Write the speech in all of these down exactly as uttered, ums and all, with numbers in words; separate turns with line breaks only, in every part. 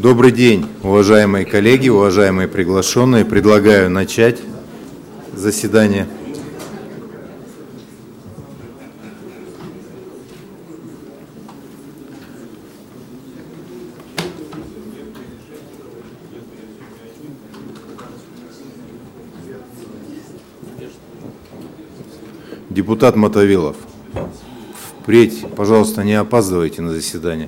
Добрый день, уважаемые коллеги, уважаемые приглашенные. Предлагаю начать заседание. Депутат Мотовилов, впредь, пожалуйста, не опаздывайте на заседание.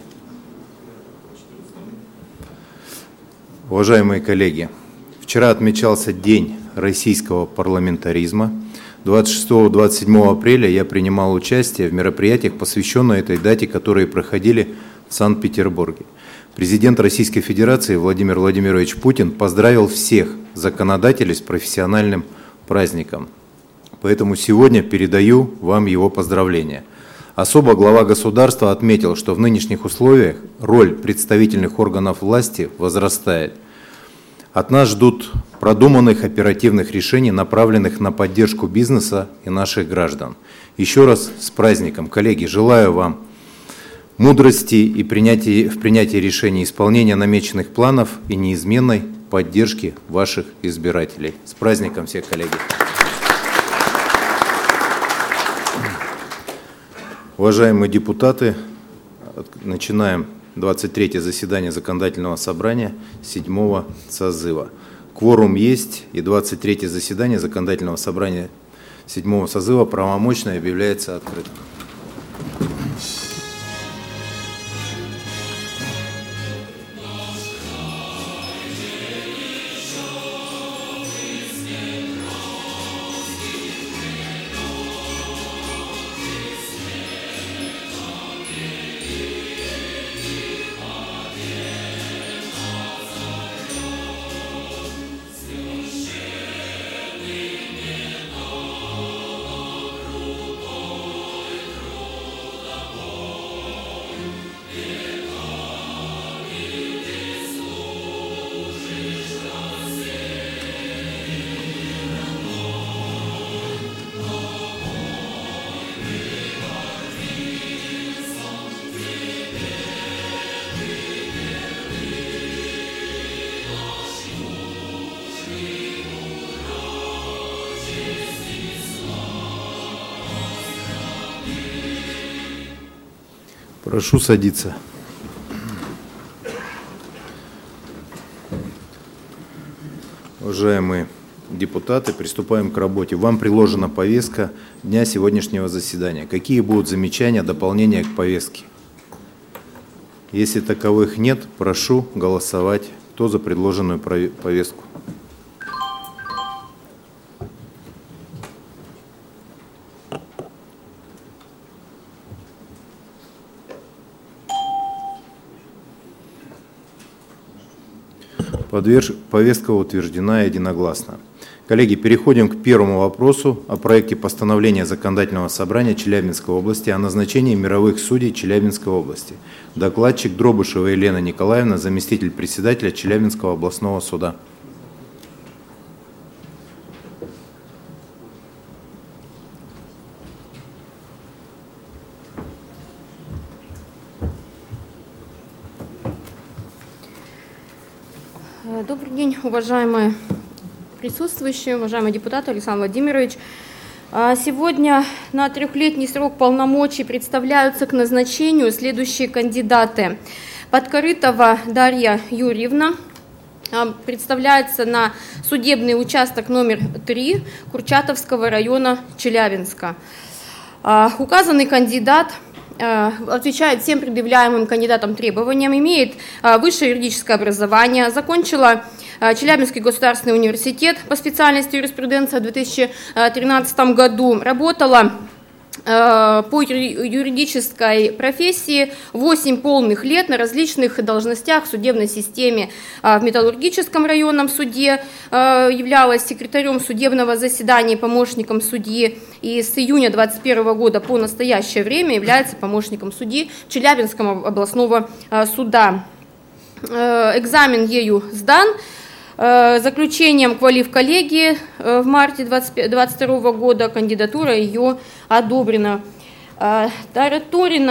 Уважаемые коллеги, вчера отмечался День российского парламентаризма. двадцать шестого — двадцать седьмого апреля я принимал участие в мероприятиях, посвященных этой дате, которые проходили в Санкт-Петербурге. Президент Российской Федерации Владимир Владимирович Путин поздравил всех законодателей с профессиональным праздником. Поэтому сегодня передаю вам его поздравления. Особо глава государства отметил, что в нынешних условиях роль представительных органов власти возрастает. От нас ждут продуманных оперативных решений, направленных на поддержку бизнеса и наших граждан. Еще раз с праздником, коллеги, желаю вам мудрости и принятия, в принятии решений, исполнения намеченных планов и неизменной поддержки ваших избирателей. С праздником всех, коллеги! Уважаемые депутаты, начинаем двадцать третье заседание Законодательного собрания седьмого созыва. Кворум есть, и двадцать третье заседание Законодательного собрания седьмого созыва правомочно объявляется открытым. Прошу садиться. Уважаемые депутаты, приступаем к работе. Вам приложена повестка дня сегодняшнего заседания. Какие будут замечания, дополнения к повестке? Если таковых нет, прошу голосовать. Кто за предложенную повестку? Повестка утверждена единогласно. Коллеги, переходим к первому вопросу о проекте постановления Законодательного собрания Челябинской области о назначении мировых судей Челябинской области. Докладчик Дробышева Елена Николаевна, заместитель председателя Челябинского областного суда.
Добрый день, уважаемые присутствующие, уважаемый депутат Александр Владимирович. Сегодня на трехлетний срок полномочий представляются к назначению следующие кандидаты. Подкорытова Дарья Юрьевна представляется на судебный участок номер три Курчатовского района Челябинска. Указанный кандидат отвечает всем предъявляемым кандидатам требованиям, имеет высшее юридическое образование, закончила Челябинский государственный университет по специальности юриспруденция в две тысячи тринадцатом году, работала по юридической профессии восемь полных лет на различных должностях в судебной системе. В Металлургическом районном суде являлась секретарем судебного заседания, помощником судьи, и с июня две тысячи двадцать первого года по настоящее время является помощником судьи Челябинского областного суда. Экзамен ею сдан. Заключением квалифколлегии в марте две тысячи двадцать второго года кандидатура ее одобрена. Тараторина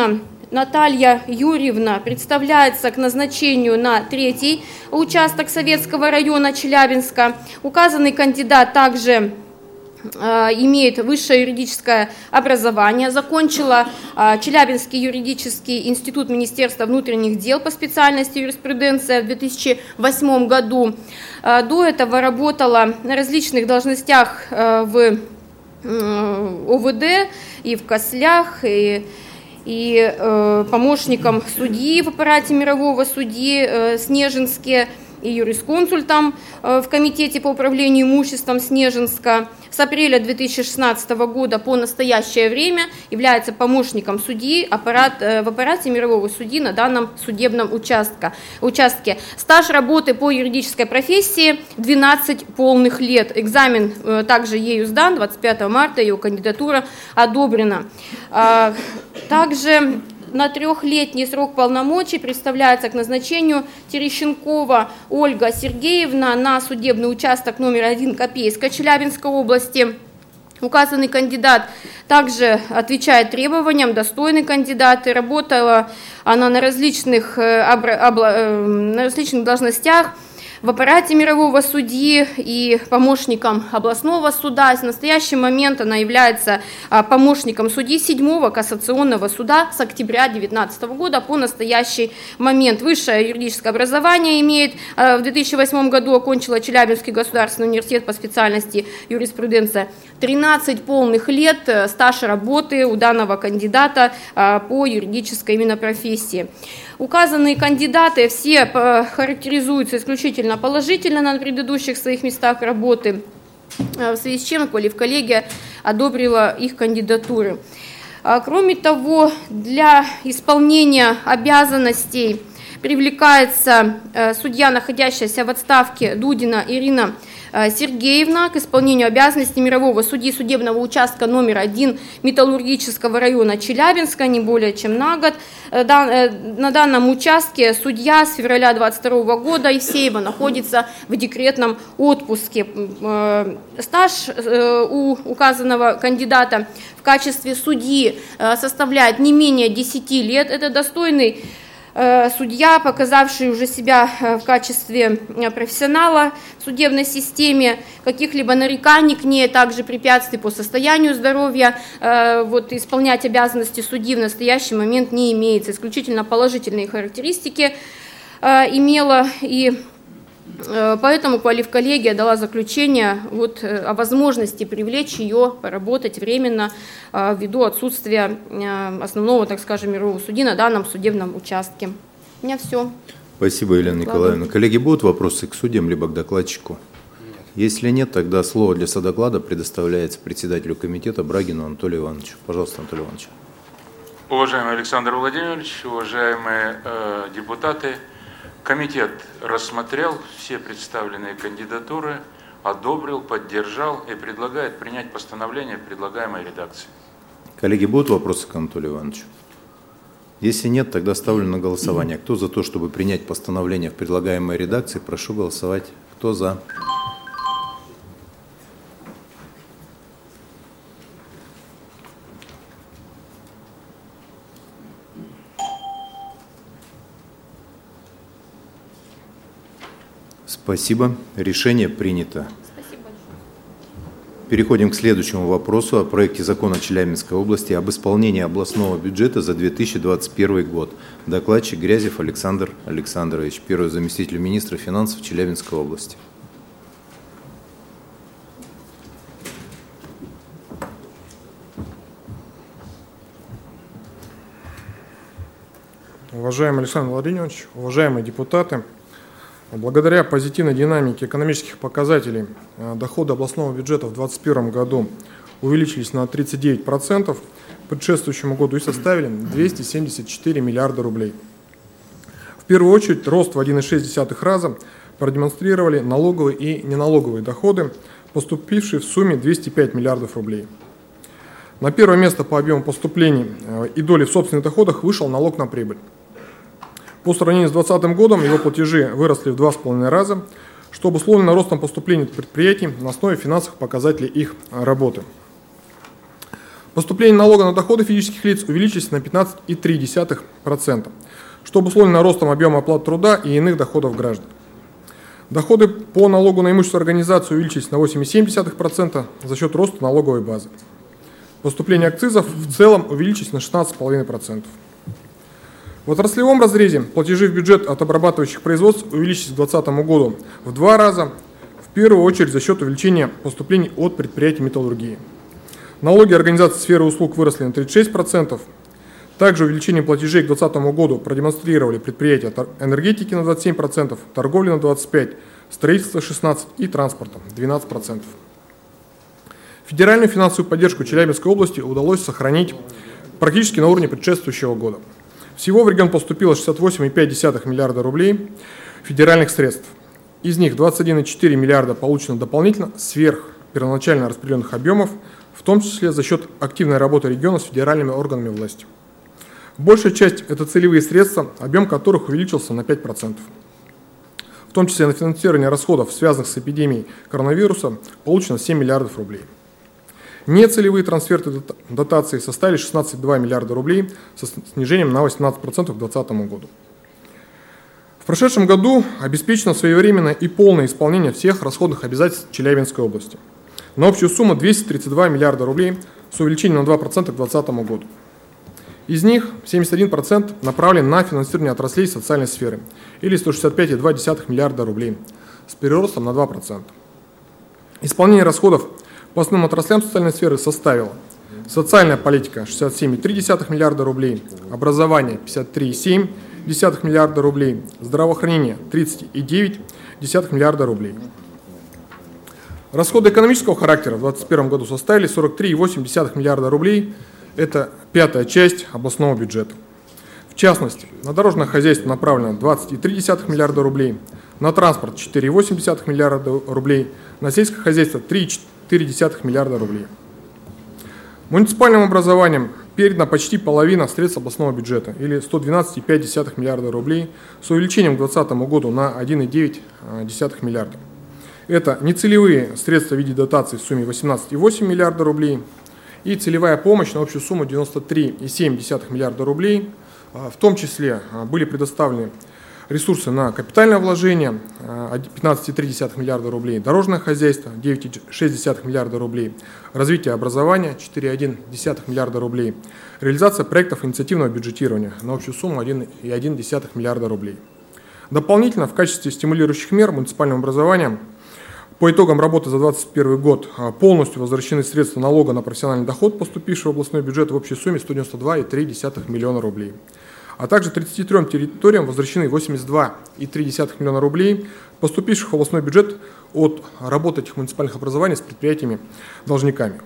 Наталья Юрьевна представляется к назначению на третий участок Советского района Челябинска. Указанный кандидат также имеет высшее юридическое образование, закончила Челябинский юридический институт Министерства внутренних дел по специальности юриспруденция в две тысячи восьмом году. До этого работала на различных должностях в о вэ дэ и в Кослях, и, и помощником судьи в аппарате мирового судьи Снежинске, и юрисконсультом в Комитете по управлению имуществом Снежинска. С апреля две тысячи шестнадцатого года по настоящее время является помощником судьи аппарат, в аппарате мирового судьи на данном судебном участке. участке. Стаж работы по юридической профессии двенадцать полных лет. Экзамен также ею сдан, двадцать пятого марта ее кандидатура одобрена. Также на трехлетний срок полномочий представляется к назначению Терещенкова Ольга Сергеевна на судебный участок номер один Копейска Челябинской области. Указанный кандидат также отвечает требованиям, достойный кандидат. Работала она на различных, на различных должностях в аппарате мирового судьи и помощником областного суда. В настоящий момент она является помощником судьи седьмого кассационного суда с октября две тысячи девятнадцатого года по настоящий момент. Высшее юридическое образование имеет. В две тысячи восьмом году окончила Челябинский государственный университет по специальности юриспруденция. тринадцать полных лет стаж работы у данного кандидата по юридической именно профессии. Указанные кандидаты все характеризуются исключительно положительно на предыдущих своих местах работы, в связи с чем квалифколлегия одобрила их кандидатуры. Кроме того, для исполнения обязанностей привлекается судья, находящаяся в отставке, Дудина Ирина Сергеевна, к исполнению обязанностей мирового судьи судебного участка номер один Металлургического района Челябинска не более чем на год. На данном участке судья с февраля две тысячи двадцать второго года Евсеева находится в декретном отпуске. Стаж у указанного кандидата в качестве судьи составляет не менее десяти лет. Это достойный судья, показавший уже себя в качестве профессионала в судебной системе, каких-либо нареканий к ней, также препятствий по состоянию здоровья, вот, исполнять обязанности судьи в настоящий момент не имеется. Исключительно положительные характеристики имела, и поэтому квалифколлегия дала заключение вот о возможности привлечь ее поработать временно ввиду отсутствия основного, так скажем, мирового судьи на данном судебном участке. У меня все.
Спасибо, Елена Николаевна. Коллеги, будут вопросы к судьям либо к докладчику? Нет. Если нет, тогда слово для содоклада предоставляется председателю комитета Брагину Анатолию Ивановичу. Пожалуйста, Анатолий Иванович.
Уважаемый Александр Владимирович, уважаемые э, депутаты, комитет рассмотрел все представленные кандидатуры, одобрил, поддержал и предлагает принять постановление в предлагаемой редакции.
Коллеги, будут вопросы к Анатолию Ивановичу? Если нет, тогда ставлю на голосование. Кто за то, чтобы принять постановление в предлагаемой редакции, прошу голосовать. Кто за? Спасибо. Решение принято.
Спасибо большое.
Переходим к следующему вопросу о проекте закона Челябинской области об исполнении областного бюджета за две тысячи двадцать первый год. Докладчик Грязев Александр Александрович, первый заместитель министра финансов Челябинской области.
Уважаемый Александр Владимирович, уважаемые депутаты, благодаря позитивной динамике экономических показателей доходы областного бюджета в две тысячи двадцать первом году увеличились на тридцать девять процентов к предшествующему году и составили двести семьдесят четыре миллиарда рублей. В первую очередь рост в один и шесть десятых раза продемонстрировали налоговые и неналоговые доходы, поступившие в сумме двести пять миллиардов рублей. На первое место по объему поступлений и доли в собственных доходах вышел налог на прибыль. По сравнению с две тысячи двадцатым годом его платежи выросли в два с половиной раза, что обусловлено ростом поступлений предприятий на основе финансовых показателей их работы. Поступление налога на доходы физических лиц увеличились на пятнадцать целых три десятых процента, что обусловлено ростом объема оплат труда и иных доходов граждан. Доходы по налогу на имущество организации увеличились на восемь целых семь десятых процента за счет роста налоговой базы. Поступление акцизов в целом увеличились на шестнадцать целых пять десятых процента. В отраслевом разрезе платежи в бюджет от обрабатывающих производств увеличились к две тысячи двадцатому году в два раза, в первую очередь за счет увеличения поступлений от предприятий металлургии. Налоги организаций сферы услуг выросли на тридцать шесть процентов. Также увеличение платежей к две тысячи двадцатому году продемонстрировали предприятия энергетики на двадцать семь процентов, торговли на двадцать пять процентов, строительство шестнадцать процентов и транспорта двенадцать процентов. Федеральную финансовую поддержку Челябинской области удалось сохранить практически на уровне предшествующего года. Всего в регион поступило шестьдесят восемь целых пять десятых миллиарда рублей федеральных средств. Из них двадцать один целых четыре миллиарда получено дополнительно сверх первоначально распределенных объемов, в том числе за счет активной работы региона с федеральными органами власти. Большая часть – это целевые средства, объем которых увеличился на пять процентов. В том числе на финансирование расходов, связанных с эпидемией коронавируса, получено семь миллиардов рублей. Нецелевые трансферты дотации составили шестнадцать целых два миллиарда рублей со снижением на восемнадцать процентов к две тысячи двадцатому году. В прошедшем году обеспечено своевременное и полное исполнение всех расходных обязательств Челябинской области на общую сумму двести тридцать два миллиарда рублей с увеличением на два процента к две тысячи двадцатому году. Из них семьдесят один процент направлен на финансирование отраслей социальной сферы или сто шестьдесят пять целых два десятых миллиарда рублей с приростом на два процента. Исполнение расходов по основным отраслям социальной сферы составило: социальная политика шестьдесят семь целых три десятых миллиарда рублей, образование пятьдесят три целых семь десятых миллиарда рублей, здравоохранение тридцать целых девять десятых миллиарда рублей. Расходы экономического характера в две тысячи двадцать первом году составили сорок три целых восемь десятых миллиарда рублей, это пятая часть областного бюджета. В частности, на дорожное хозяйство направлено двадцать целых три десятых миллиарда рублей, на транспорт четыре целых восемь десятых миллиарда рублей, на сельское хозяйство три целых четыре десятых миллиарда рублей. Муниципальным образованием передана почти половина средств областного бюджета, или сто двенадцать целых пять десятых миллиарда рублей, с увеличением к две тысячи двадцатому году на один целых девять десятых миллиарда. Это нецелевые средства в виде дотаций в сумме восемнадцать целых восемь миллиарда рублей и целевая помощь на общую сумму девяносто три целых семь десятых миллиарда рублей. В том числе были предоставлены ресурсы на капитальное вложение пятнадцать целых три десятых миллиарда рублей, дорожное хозяйство девять целых шесть десятых миллиарда рублей, развитие образования четыре целых одна десятых миллиарда рублей, реализация проектов инициативного бюджетирования на общую сумму один целых одна десятых миллиарда рублей. Дополнительно в качестве стимулирующих мер муниципальным образованием по итогам работы за две тысячи двадцать первый год полностью возвращены средства налога на профессиональный доход, поступившего в областной бюджет в общей сумме сто девяносто два целых три десятых миллиона рублей. А также тридцати трём территориям возвращены восемьдесят два целых три десятых миллиона рублей, поступивших в областной бюджет от работы этих муниципальных образований с предприятиями-должниками.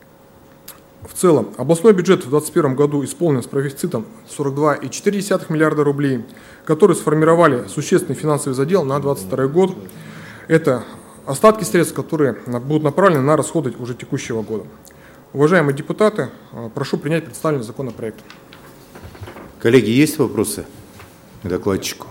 В целом, областной бюджет в две тысячи двадцать первом году исполнен с профицитом сорок два целых четыре десятых миллиарда рублей, которые сформировали существенный финансовый задел на две тысячи двадцать второй год. Это остатки средств, которые будут направлены на расходы уже текущего года. Уважаемые депутаты, прошу принять представленный законопроект.
Коллеги, есть вопросы к докладчику?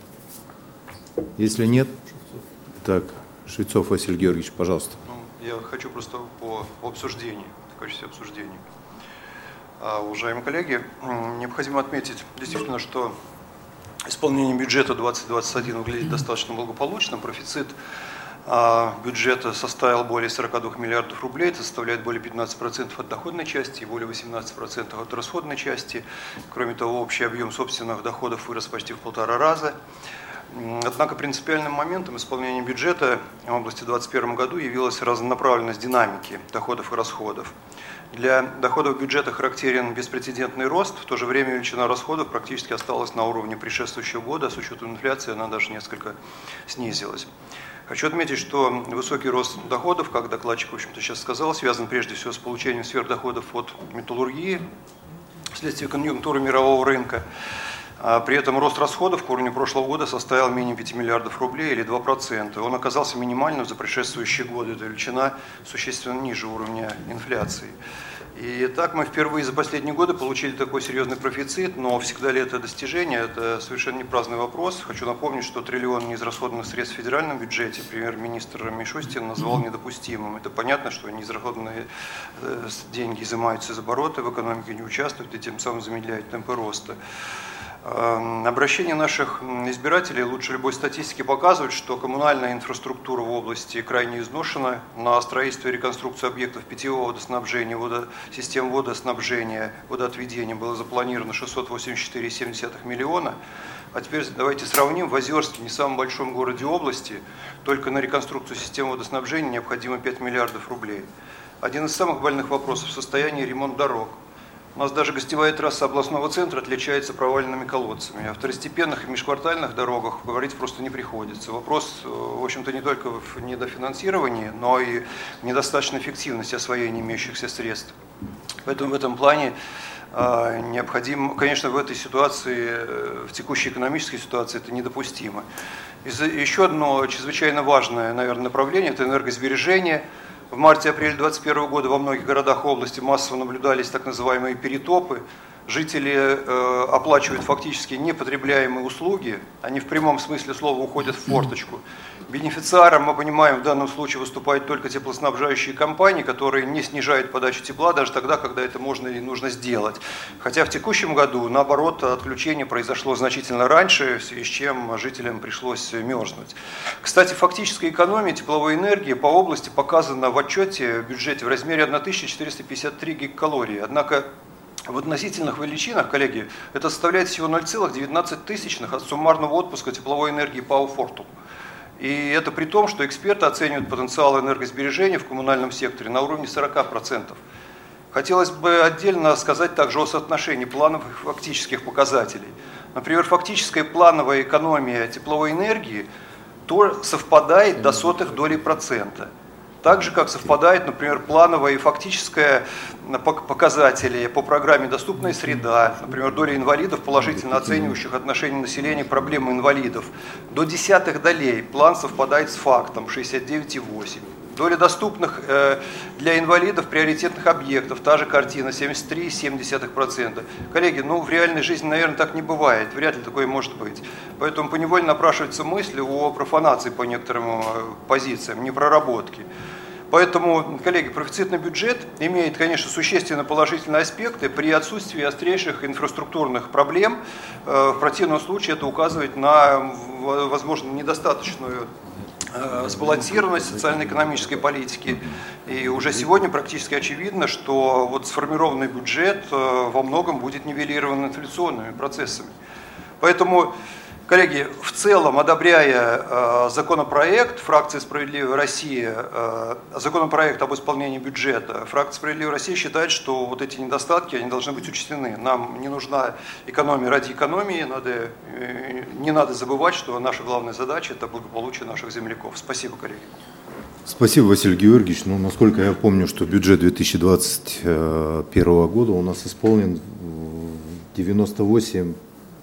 Если нет, так, Швецов Василий Георгиевич, пожалуйста.
Ну, я хочу просто по обсуждению, в качестве обсуждения. А, уважаемые коллеги, необходимо отметить действительно, что исполнение бюджета двадцать двадцать один выглядит достаточно благополучно. Профицит бюджета составил более сорока двух миллиардов рублей, это составляет более пятнадцати процентов от доходной части и более восемнадцати процентов от расходной части. Кроме того, общий объем собственных доходов вырос почти в полтора раза. Однако принципиальным моментом исполнения бюджета в области в две тысячи двадцать первом году явилась разнонаправленность динамики доходов и расходов. Для доходов бюджета характерен беспрецедентный рост, в то же время величина расходов практически осталась на уровне предшествующего года, а с учетом инфляции она даже несколько снизилась. Хочу отметить, что высокий рост доходов, как докладчик в общем-то сейчас сказал, связан прежде всего с получением сверхдоходов от металлургии вследствие конъюнктуры мирового рынка. А при этом рост расходов к уровню прошлого года составил менее пяти миллиардов рублей или два процента. Он оказался минимальным за предшествующие годы. Эта величина существенно ниже уровня инфляции. И так мы впервые за последние годы получили такой серьезный профицит, но всегда ли это достижение, это совершенно не праздный вопрос. Хочу напомнить, что триллион неизрасходованных средств в федеральном бюджете премьер-министр Мишустин назвал недопустимым. Это понятно, что неизрасходованные деньги изымаются из оборота, в экономике не участвуют и тем самым замедляют темпы роста. Обращение наших избирателей лучше любой статистики показывает, что коммунальная инфраструктура в области крайне изношена. На строительство и реконструкцию объектов питьевого водоснабжения, водо... систем водоснабжения, водоотведения было запланировано шестьсот восемьдесят четыре целых семь десятых миллиона. А теперь давайте сравним. В Озерске, не самом большом городе области, только на реконструкцию системы водоснабжения необходимо пять миллиардов рублей. Один из самых больных вопросов – состояние ремонт дорог. У нас даже гостевая трасса областного центра отличается проваленными колодцами. О второстепенных и межквартальных дорогах говорить просто не приходится. Вопрос, в общем-то, не только в недофинансировании, но и в недостаточной эффективности освоения имеющихся средств. Поэтому в этом плане необходимо, конечно, в этой ситуации, в текущей экономической ситуации это недопустимо. Еще одно чрезвычайно важное, наверное, направление – это энергосбережение. В марте-апреле две тысячи двадцать первого года во многих городах области массово наблюдались так называемые перетопы. Жители э, оплачивают фактически непотребляемые услуги, они в прямом смысле слова уходят в форточку. Бенефициаром, мы понимаем, в данном случае выступают только теплоснабжающие компании, которые не снижают подачу тепла даже тогда, когда это можно и нужно сделать. Хотя в текущем году, наоборот, отключение произошло значительно раньше, в связи с чем жителям пришлось мерзнуть. Кстати, фактическая экономия тепловой энергии по области показана в отчете в бюджете в размере тысяча четыреста пятьдесят три гигакалории. Однако в относительных величинах, коллеги, это составляет всего ноль целых девятнадцать тысячных от суммарного отпуска тепловой энергии ПАО «Фортум». И это при том, что эксперты оценивают потенциал энергосбережения в коммунальном секторе на уровне сорок процентов. Хотелось бы отдельно сказать также о соотношении плановых и фактических показателей. Например, фактическая плановая экономия тепловой энергии то совпадает до сотых долей процента. Так же, как совпадает, например, плановая и фактическая показатели по программе «Доступная среда», например, доля инвалидов, положительно оценивающих отношение населения к проблемам инвалидов. До десятых долей план совпадает с фактом шестьдесят девять целых восемь десятых. Доля доступных для инвалидов приоритетных объектов, та же картина, семьдесят три целых семь десятых процента. Коллеги, ну в реальной жизни, наверное, так не бывает, вряд ли такое может быть. Поэтому поневоле напрашивается мысль о профанации по некоторым позициям, непроработке. Поэтому, коллеги, профицитный бюджет имеет, конечно, существенно положительные аспекты при отсутствии острейших инфраструктурных проблем. В противном случае это указывает на, возможно, недостаточную сбалансированность социально-экономической политики. И уже сегодня практически очевидно, что вот сформированный бюджет во многом будет нивелирован инфляционными процессами. Поэтому, коллеги, в целом, одобряя э, законопроект фракции «Справедливая Россия», э, законопроект об исполнении бюджета, фракция «Справедливая Россия» считает, что вот эти недостатки, они должны быть учтены. Нам не нужна экономия ради экономии, надо, э, не надо забывать, что наша главная задача – это благополучие наших земляков. Спасибо, коллеги.
Спасибо, Василий Георгиевич. Ну, насколько я помню, что бюджет две тысячи двадцать первого года у нас исполнен девяносто восемь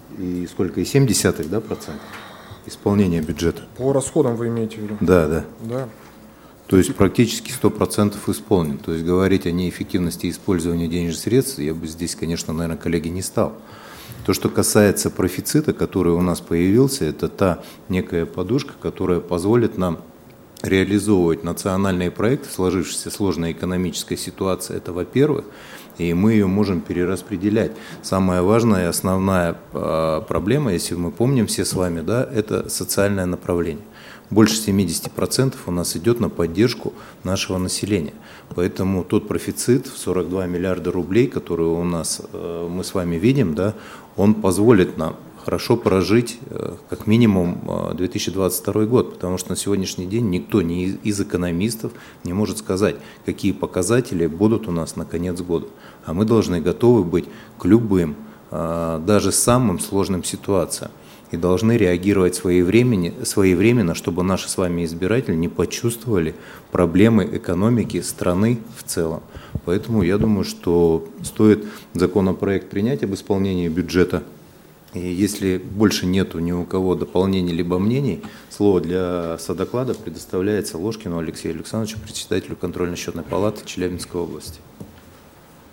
и сколько, и семь десятых, да, процентов исполнения бюджета.
По расходам вы имеете в виду?
Да, да.
Да.
То есть практически сто процентов исполнен. То есть говорить о неэффективности использования денежных средств я бы здесь, конечно, наверное, коллеги, не стал. То, что касается профицита, который у нас появился, это та некая подушка, которая позволит нам реализовывать национальные проекты в сложившейся сложной экономической ситуации. Это, во-первых, и мы ее можем перераспределять. Самая важная и основная э, проблема, если мы помним все с вами, да, это социальное направление. Больше семьдесят процентов у нас идет на поддержку нашего населения. Поэтому тот профицит в сорок два миллиарда рублей, который у нас э, мы с вами видим, да, он позволит нам хорошо прожить как минимум две тысячи двадцать второй год, потому что на сегодняшний день никто ни из экономистов не может сказать, какие показатели будут у нас на конец года. А мы должны готовы быть к любым, даже самым сложным ситуациям. И должны реагировать своевременно, своевременно, чтобы наши с вами избиратели не почувствовали проблемы экономики страны в целом. Поэтому я думаю, что стоит законопроект принять об исполнении бюджета. И если больше нету ни у кого дополнений либо мнений, слово для содоклада предоставляется Ложкину Алексею Александровичу, председателю контрольно-счетной палаты Челябинской области.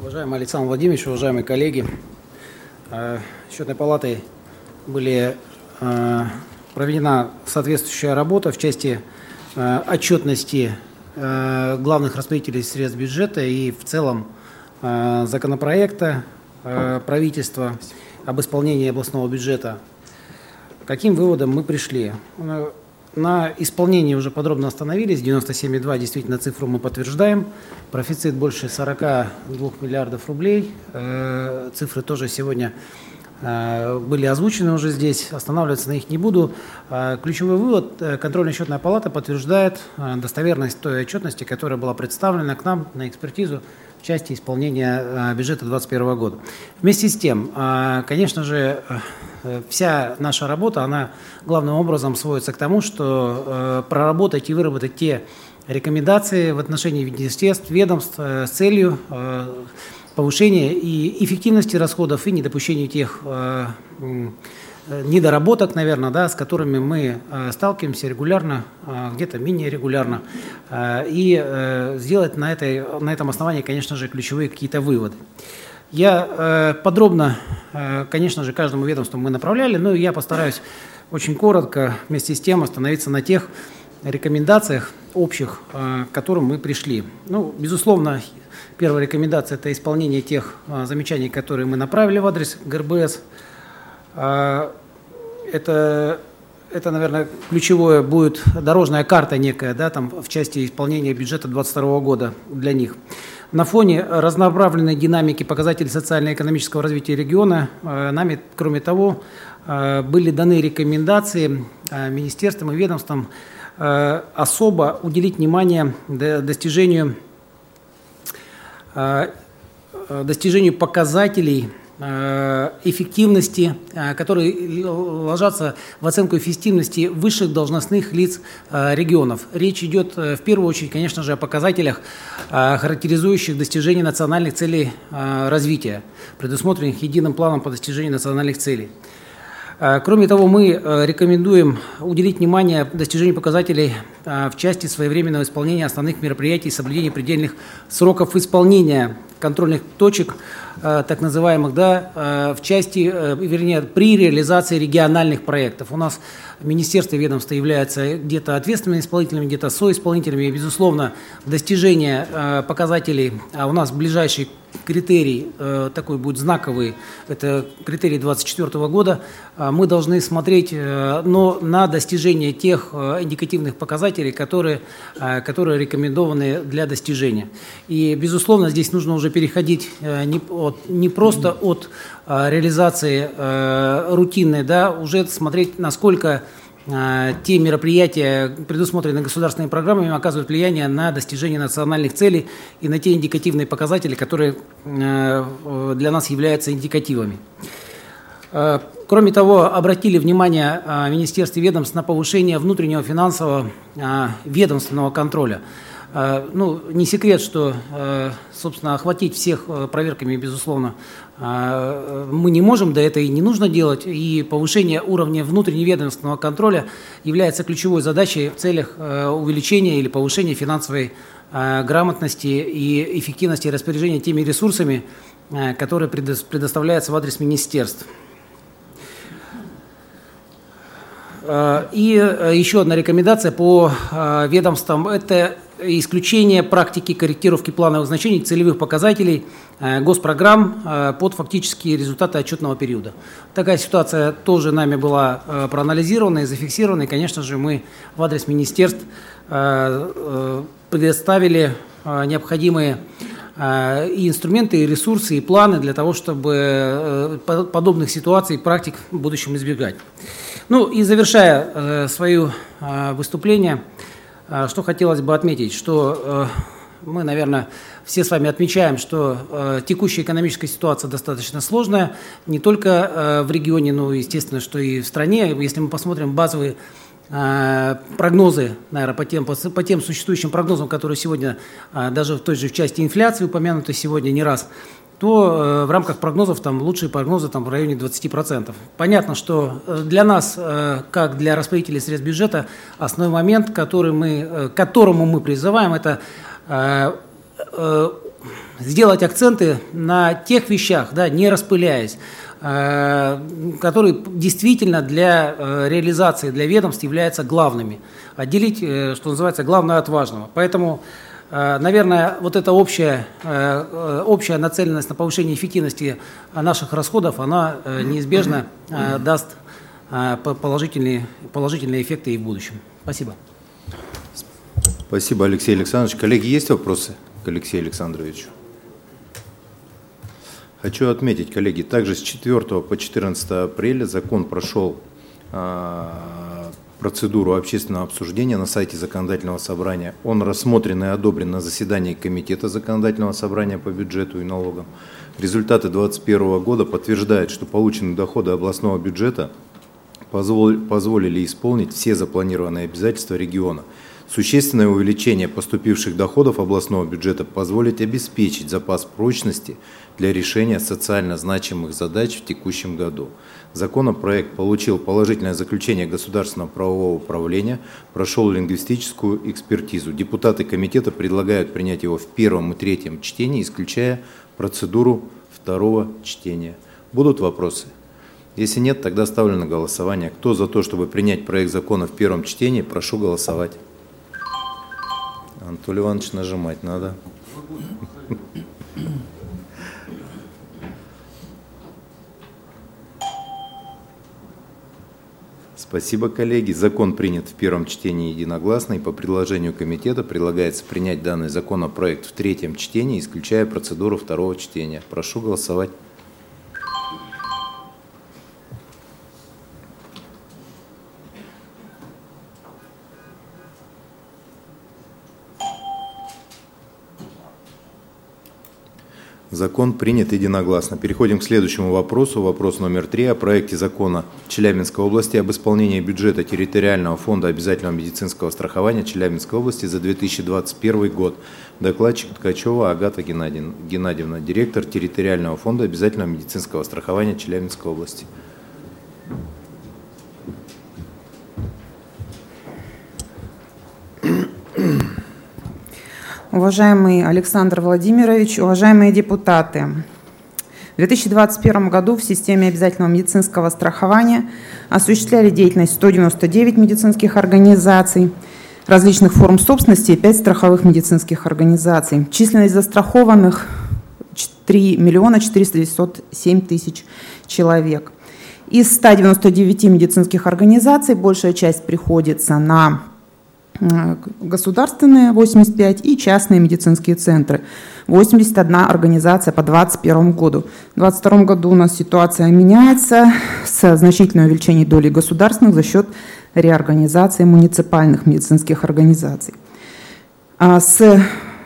Уважаемый Александр Владимирович, уважаемые коллеги, Счетной палатой были проведена соответствующая работа в части отчетности главных распределителей средств бюджета и в целом законопроекта правительства об исполнении областного бюджета. Каким выводом мы пришли? На исполнении уже подробно остановились, девяносто семь и два действительно цифру мы подтверждаем, профицит больше сорока двух миллиардов рублей, цифры тоже сегодня были озвучены уже здесь, останавливаться на них не буду. Ключевой вывод: контрольно-счетная палата подтверждает достоверность той отчетности, которая была представлена к нам на экспертизу в части исполнения бюджета две тысячи двадцать первого года. Вместе с тем, конечно же, вся наша работа, она главным образом сводится к тому, что проработать и выработать те рекомендации в отношении министерств, ведомств с целью повышения и эффективности расходов и недопущения тех недоработок, наверное, да, с которыми мы сталкиваемся регулярно, где-то менее регулярно, и сделать на, этой, на этом основании, конечно же, ключевые какие-то выводы. Я подробно, конечно же, каждому ведомству мы направляли, но я постараюсь очень коротко вместе с тем остановиться на тех рекомендациях общих, к которым мы пришли. Ну, безусловно, первая рекомендация – это исполнение тех замечаний, которые мы направили в адрес ГРБС. Это, это, наверное, ключевое будет дорожная карта некая, да, там, в части исполнения бюджета две тысячи двадцать второго года для них. На фоне разнонаправленной динамики показателей социально-экономического развития региона нами, кроме того, были даны рекомендации министерствам и ведомствам особо уделить внимание достижению, достижению показателей эффективности, которые ложатся в оценку эффективности высших должностных лиц регионов. Речь идет в первую очередь, конечно же, о показателях, характеризующих достижение национальных целей развития, предусмотренных единым планом по достижению национальных целей. Кроме того, мы рекомендуем уделить внимание достижению показателей в части своевременного исполнения основных мероприятий и соблюдения предельных сроков исполнения контрольных точек, так называемых, да, в части, вернее, при реализации региональных проектов. У нас министерство и ведомство являются где-то ответственными исполнителями, где-то соисполнителями. И, безусловно, достижение показателей, а у нас ближайший критерий такой будет знаковый, это критерий две тысячи двадцать четвёртого года, мы должны смотреть но на достижение тех индикативных показателей, которые, которые рекомендованы для достижения. И, безусловно, здесь нужно уже переходить не, от, не просто от реализации рутинной, да, уже смотреть, насколько те мероприятия, предусмотренные государственными программами, оказывают влияние на достижение национальных целей и на те индикативные показатели, которые для нас являются индикативами. Кроме того, обратили внимание министерств и ведомств на повышение внутреннего финансового ведомственного контроля. Ну, не секрет, что, собственно, охватить всех проверками, безусловно, мы не можем, да это и не нужно делать, и повышение уровня внутренневедомственного контроля является ключевой задачей в целях увеличения или повышения финансовой грамотности и эффективности распоряжения теми ресурсами, которые предоставляются в адрес министерств. И еще одна рекомендация по ведомствам – это исключение практики корректировки плановых значений целевых показателей госпрограмм под фактические результаты отчетного периода. Такая ситуация тоже нами была проанализирована и зафиксирована, и, конечно же, мы в адрес министерств предоставили необходимые и инструменты, и ресурсы, и планы для того, чтобы подобных ситуаций и практик в будущем избегать. Ну и завершая свое выступление, что хотелось бы отметить, что мы, наверное, все с вами отмечаем, что текущая экономическая ситуация достаточно сложная, не только в регионе, но, естественно, что и в стране. Если мы посмотрим базовые прогнозы, наверное, по тем, по, по тем существующим прогнозам, которые сегодня, даже в той же в части инфляции, упомянуты сегодня не раз, то в рамках прогнозов там лучшие прогнозы там в районе двадцати процентов. Понятно, что для нас, как для распределителей средств бюджета, основной момент, который мы, к которому мы призываем, это сделать акценты на тех вещах, да, не распыляясь, которые действительно для реализации, для ведомств являются главными. Отделить, что называется, главное от важного. Поэтому, наверное, вот эта общая, общая нацеленность на повышение эффективности наших расходов, она неизбежно даст положительные, положительные эффекты и в будущем. Спасибо.
Спасибо, Алексей Александрович. Коллеги, есть вопросы к Алексею Александровичу? Хочу отметить, коллеги, также с четвёртого по четырнадцатое апреля закон прошел э, процедуру общественного обсуждения на сайте Законодательного собрания. Он рассмотрен и одобрен на заседании Комитета Законодательного собрания по бюджету и налогам. Результаты две тысячи двадцать первого года подтверждают, что полученные доходы областного бюджета позволили исполнить все запланированные обязательства региона. Существенное увеличение поступивших доходов областного бюджета позволит обеспечить запас прочности для решения социально значимых задач в текущем году. Законопроект получил положительное заключение Государственного правового управления, прошел лингвистическую экспертизу. Депутаты комитета предлагают принять его в первом и третьем чтении, исключая процедуру второго чтения. Будут вопросы? Если нет, тогда ставлю на голосование. Кто за то, чтобы принять проект закона в первом чтении, прошу голосовать. Анатолий Иванович, нажимать надо. Спасибо, коллеги. Закон принят в первом чтении единогласно, и по предложению комитета предлагается принять данный законопроект в третьем чтении, исключая процедуру второго чтения. Прошу голосовать. Закон принят единогласно. Переходим к следующему вопросу. Вопрос номер три. О проекте закона Челябинской области об исполнении бюджета территориального фонда обязательного медицинского страхования Челябинской области за две тысячи двадцать первый год. Докладчик Ткачева Агата Геннадьевна, директор территориального фонда обязательного медицинского страхования Челябинской области.
Уважаемый Александр Владимирович, уважаемые депутаты, в две тысячи двадцать первом году в системе обязательного медицинского страхования осуществляли деятельность сто девяносто девять медицинских организаций различных форм собственности и пять страховых медицинских организаций. Численность застрахованных три миллиона четыреста девяносто семь тысяч человек. Из ста девяноста девяти медицинских организаций большая часть приходится на государственные восемьдесят пять и частные медицинские центры. восемьдесят одна организация по две тысячи двадцать первому году. В две тысячи двадцать втором году у нас ситуация меняется с значительным увеличением доли государственных за счет реорганизации муниципальных медицинских организаций. А с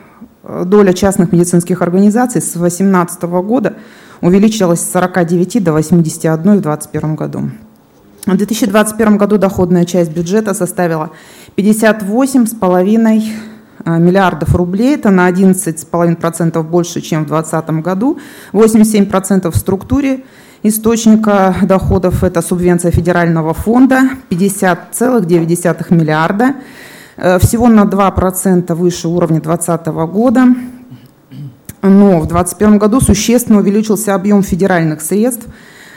доля частных медицинских организаций с две тысячи восемнадцатого года увеличилась с сорока девяти до восьмидесяти одной в две тысячи двадцать первом году. В две тысячи двадцать первом году доходная часть бюджета составила пятьдесят восемь целых пять десятых миллиардов рублей, это на одиннадцать целых пять десятых процента больше, чем в две тысячи двадцатом году. восемьдесят семь процентов в структуре источника доходов – это субвенция федерального фонда, пятьдесят целых девять десятых миллиарда, всего на два процента выше уровня две тысячи двадцатого года. Но в две тысячи двадцать первом году существенно увеличился объем федеральных средств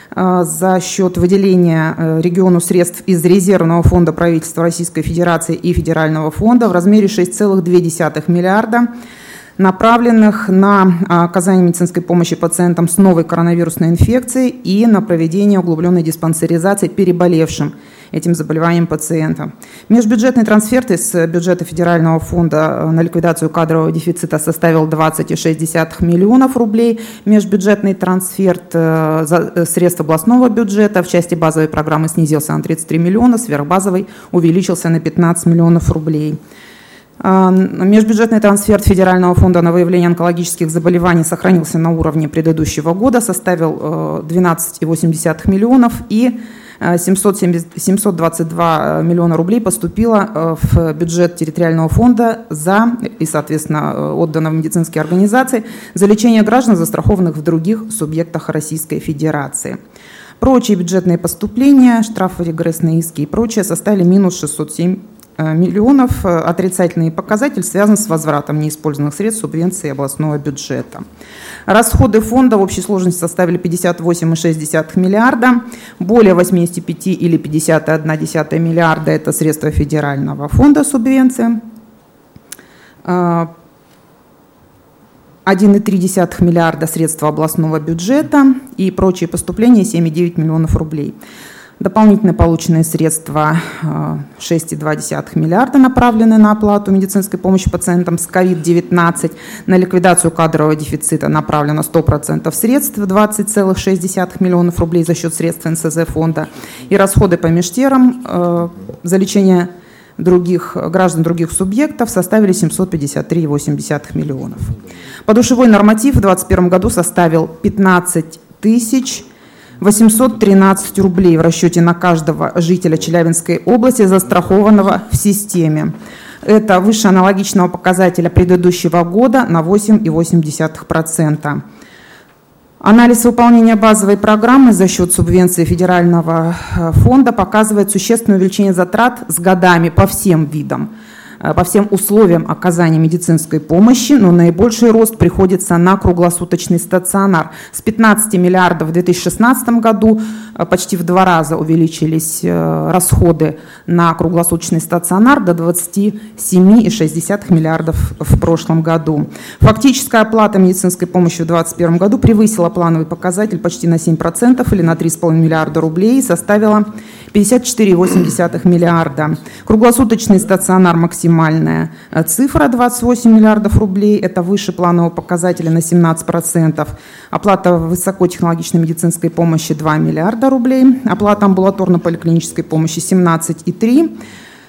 за счет выделения региону средств из резервного фонда правительства Российской Федерации и федерального фонда в размере шесть целых две десятых миллиарда, направленных на оказание медицинской помощи пациентам с новой коронавирусной инфекцией и на проведение углубленной диспансеризации переболевшим этим заболеванием пациентам. Межбюджетный трансферт из бюджета федерального фонда на ликвидацию кадрового дефицита составил двадцать целых шесть десятых миллионов рублей. Межбюджетный трансферт средств областного бюджета в части базовой программы снизился на тридцать три миллиона, сверхбазовый увеличился на пятнадцать миллионов рублей. Межбюджетный трансферт Федерального фонда на выявление онкологических заболеваний сохранился на уровне предыдущего года, составил двенадцать целых восемь десятых миллионов, и семьсот двадцать два миллиона рублей поступило в бюджет территориального фонда за, и, соответственно, отдано в медицинские организации за лечение граждан, застрахованных в других субъектах Российской Федерации. Прочие бюджетные поступления, штрафы, регрессные иски и прочее составили минус шестьсот семь миллионов. Отрицательный показатель связан с возвратом неиспользованных средств субвенции областного бюджета. Расходы фонда в общей сложности составили пятьдесят восемь целых шесть десятых миллиарда. Более восемьдесят пять или пятьдесят целых одна десятая миллиарда – это средства федерального фонда субвенции. один целых три десятых миллиарда средства областного бюджета и прочие поступления семь целых девять миллионов рублей. Дополнительно полученные средства шесть целых две десятых миллиарда направлены на оплату медицинской помощи пациентам с ковид девятнадцать. На ликвидацию кадрового дефицита направлено сто процентов средств, двадцать целых шесть десятых миллионов рублей за счет средств эн эс зэ фонда. И расходы по межтерам э, за лечение других граждан других субъектов составили семьсот пятьдесят три целых восемь десятых миллионов. Подушевой норматив в две тысячи двадцать первом году составил пятнадцать тысяч восемьсот тринадцать рублей в расчете на каждого жителя Челябинской области, застрахованного в системе. Это выше аналогичного показателя предыдущего года на восемь целых восемь десятых процента. Анализ выполнения базовой программы за счет субвенции федерального фонда показывает существенное увеличение затрат с годами по всем видам, по всем условиям оказания медицинской помощи, но наибольший рост приходится на круглосуточный стационар. С пятнадцати миллиардов в две тысячи шестнадцатом году почти в два раза увеличились расходы на круглосуточный стационар до двадцати семи целых шесть десятых миллиардов в прошлом году. Фактическая оплата медицинской помощи в две тысячи двадцать первом году превысила плановый показатель почти на семь процентов или на три целых пять десятых миллиарда рублей и составила пятьдесят четыре целых восемь десятых миллиарда. Круглосуточный стационар максимально Максимальная цифра двадцать восемь миллиардов рублей, это выше планового показателя на семнадцать процентов. Оплата высокотехнологичной медицинской помощи два миллиарда рублей, оплата амбулаторно-поликлинической помощи семнадцать целых три десятых.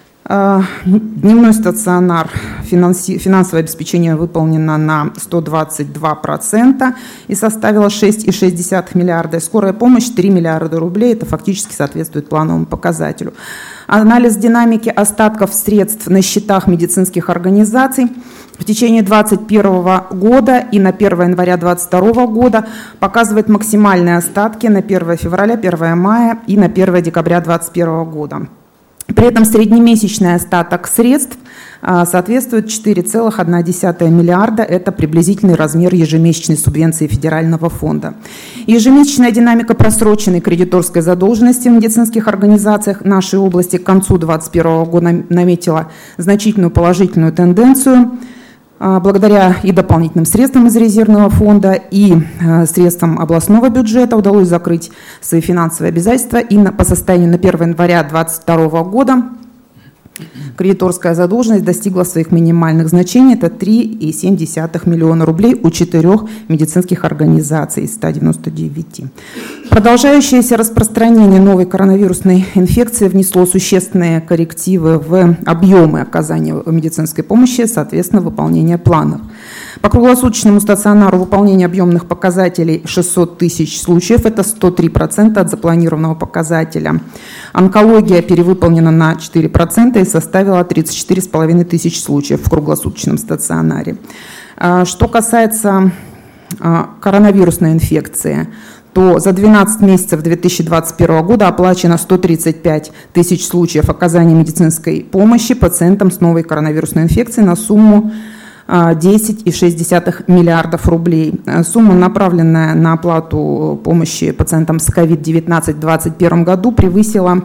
Дневной стационар, финансовое обеспечение выполнено на сто двадцать два процента и составило шесть целых шесть десятых миллиарда. Скорая помощь три миллиарда рублей, это фактически соответствует плановому показателю. Анализ динамики остатков средств на счетах медицинских организаций в течение две тысячи двадцать первого года и на первое января две тысячи двадцать второго года показывает максимальные остатки на первое февраля, первое мая и на первое декабря две тысячи двадцать первого года. При этом среднемесячный остаток средств соответствует четыре целых одна десятая миллиарда, это приблизительный размер ежемесячной субвенции федерального фонда. Ежемесячная динамика просроченной кредиторской задолженности в медицинских организациях нашей области к концу две тысячи двадцать первого года наметила значительную положительную тенденцию. Благодаря и дополнительным средствам из резервного фонда, и средствам областного бюджета удалось закрыть свои финансовые обязательства. И по состоянию на первое января две тысячи двадцать второго года кредиторская задолженность достигла своих минимальных значений, это три целых семь десятых миллиона рублей у четырех медицинских организаций из ста девяноста девяти. Продолжающееся распространение новой коронавирусной инфекции внесло существенные коррективы в объемы оказания медицинской помощи, соответственно, выполнение планов. По круглосуточному стационару выполнение объемных показателей шестьсот тысяч случаев, это сто три процента от запланированного показателя. Онкология перевыполнена на четыре процента и составила тридцать четыре с половиной тысяч случаев в круглосуточном стационаре. Что касается коронавирусной инфекции, то за двенадцать месяцев две тысячи двадцать первого года оплачено сто тридцать пять тысяч случаев оказания медицинской помощи пациентам с новой коронавирусной инфекцией на сумму десять целых шесть десятых миллиардов рублей. Сумма, направленная на оплату помощи пациентам с ковид девятнадцать в две тысячи двадцать первом году, превысила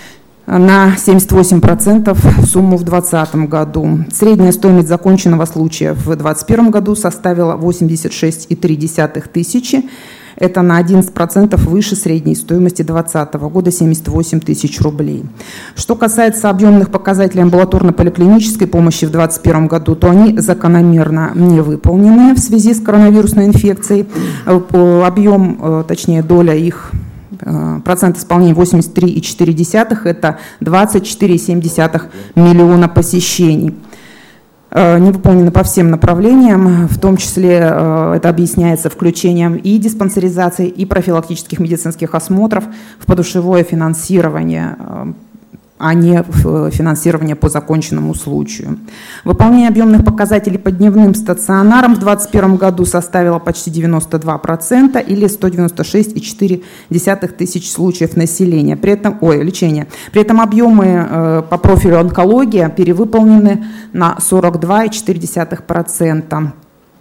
на семьдесят восемь процентов сумму в две тысячи двадцатом году. Средняя стоимость законченного случая в две тысячи двадцать первом году составила восемьдесят шесть целых три десятых тысячи. Это на одиннадцать процентов выше средней стоимости две тысячи двадцатого года, семьдесят восемь тысяч рублей. Что касается объемных показателей амбулаторно-поликлинической помощи в две тысячи двадцать первом году, то они закономерно не выполнены в связи с коронавирусной инфекцией. Объем, точнее доля их, процент исполнения восемьдесят три целых четыре десятых, это двадцать четыре целых семь десятых миллиона посещений. Не выполнены по всем направлениям, в том числе это объясняется включением и диспансеризации, и профилактических медицинских осмотров в подушевое финансирование. а не финансирование по законченному случаю. Выполнение объемных показателей по дневным стационарам в две тысячи двадцать первом году составило почти девяносто два процента или сто девяносто шесть целых четыре десятых тысяч случаев населения. При этом, ой, лечения. При этом объемы э, по профилю онкология перевыполнены на сорок два целых четыре десятых процента.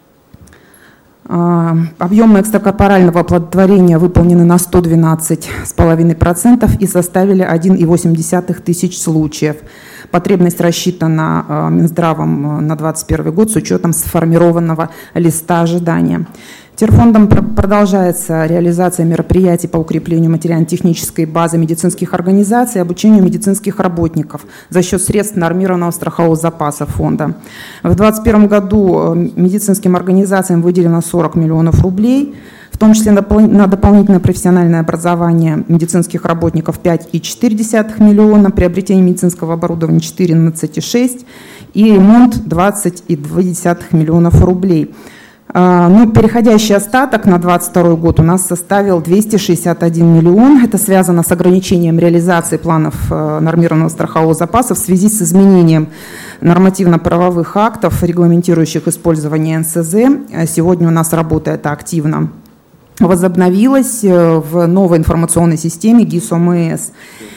Объемы экстракорпорального оплодотворения выполнены на сто двенадцать целых пять десятых процента и составили один целых восемь десятых тысяч случаев. Потребность рассчитана Минздравом на две тысячи двадцать первый год с учетом сформированного листа ожидания. Терфондом продолжается реализация мероприятий по укреплению материально-технической базы медицинских организаций и обучению медицинских работников за счет средств нормированного страхового запаса фонда. В две тысячи двадцать первом году медицинским организациям выделено сорок миллионов рублей, в том числе на дополнительное профессиональное образование медицинских работников пять целых четыре десятых миллиона, приобретение медицинского оборудования четырнадцать целых шесть и ремонт двадцать целых два десятых миллионов рублей. Ну, переходящий остаток на двадцать второй год у нас составил двести шестьдесят один миллион. Это связано с ограничением реализации планов нормированного страхового запаса в связи с изменением нормативно-правовых актов, регламентирующих использование эн эс зэ. Сегодня у нас работа эта активно возобновилась в новой информационной системе ГИС ОМС.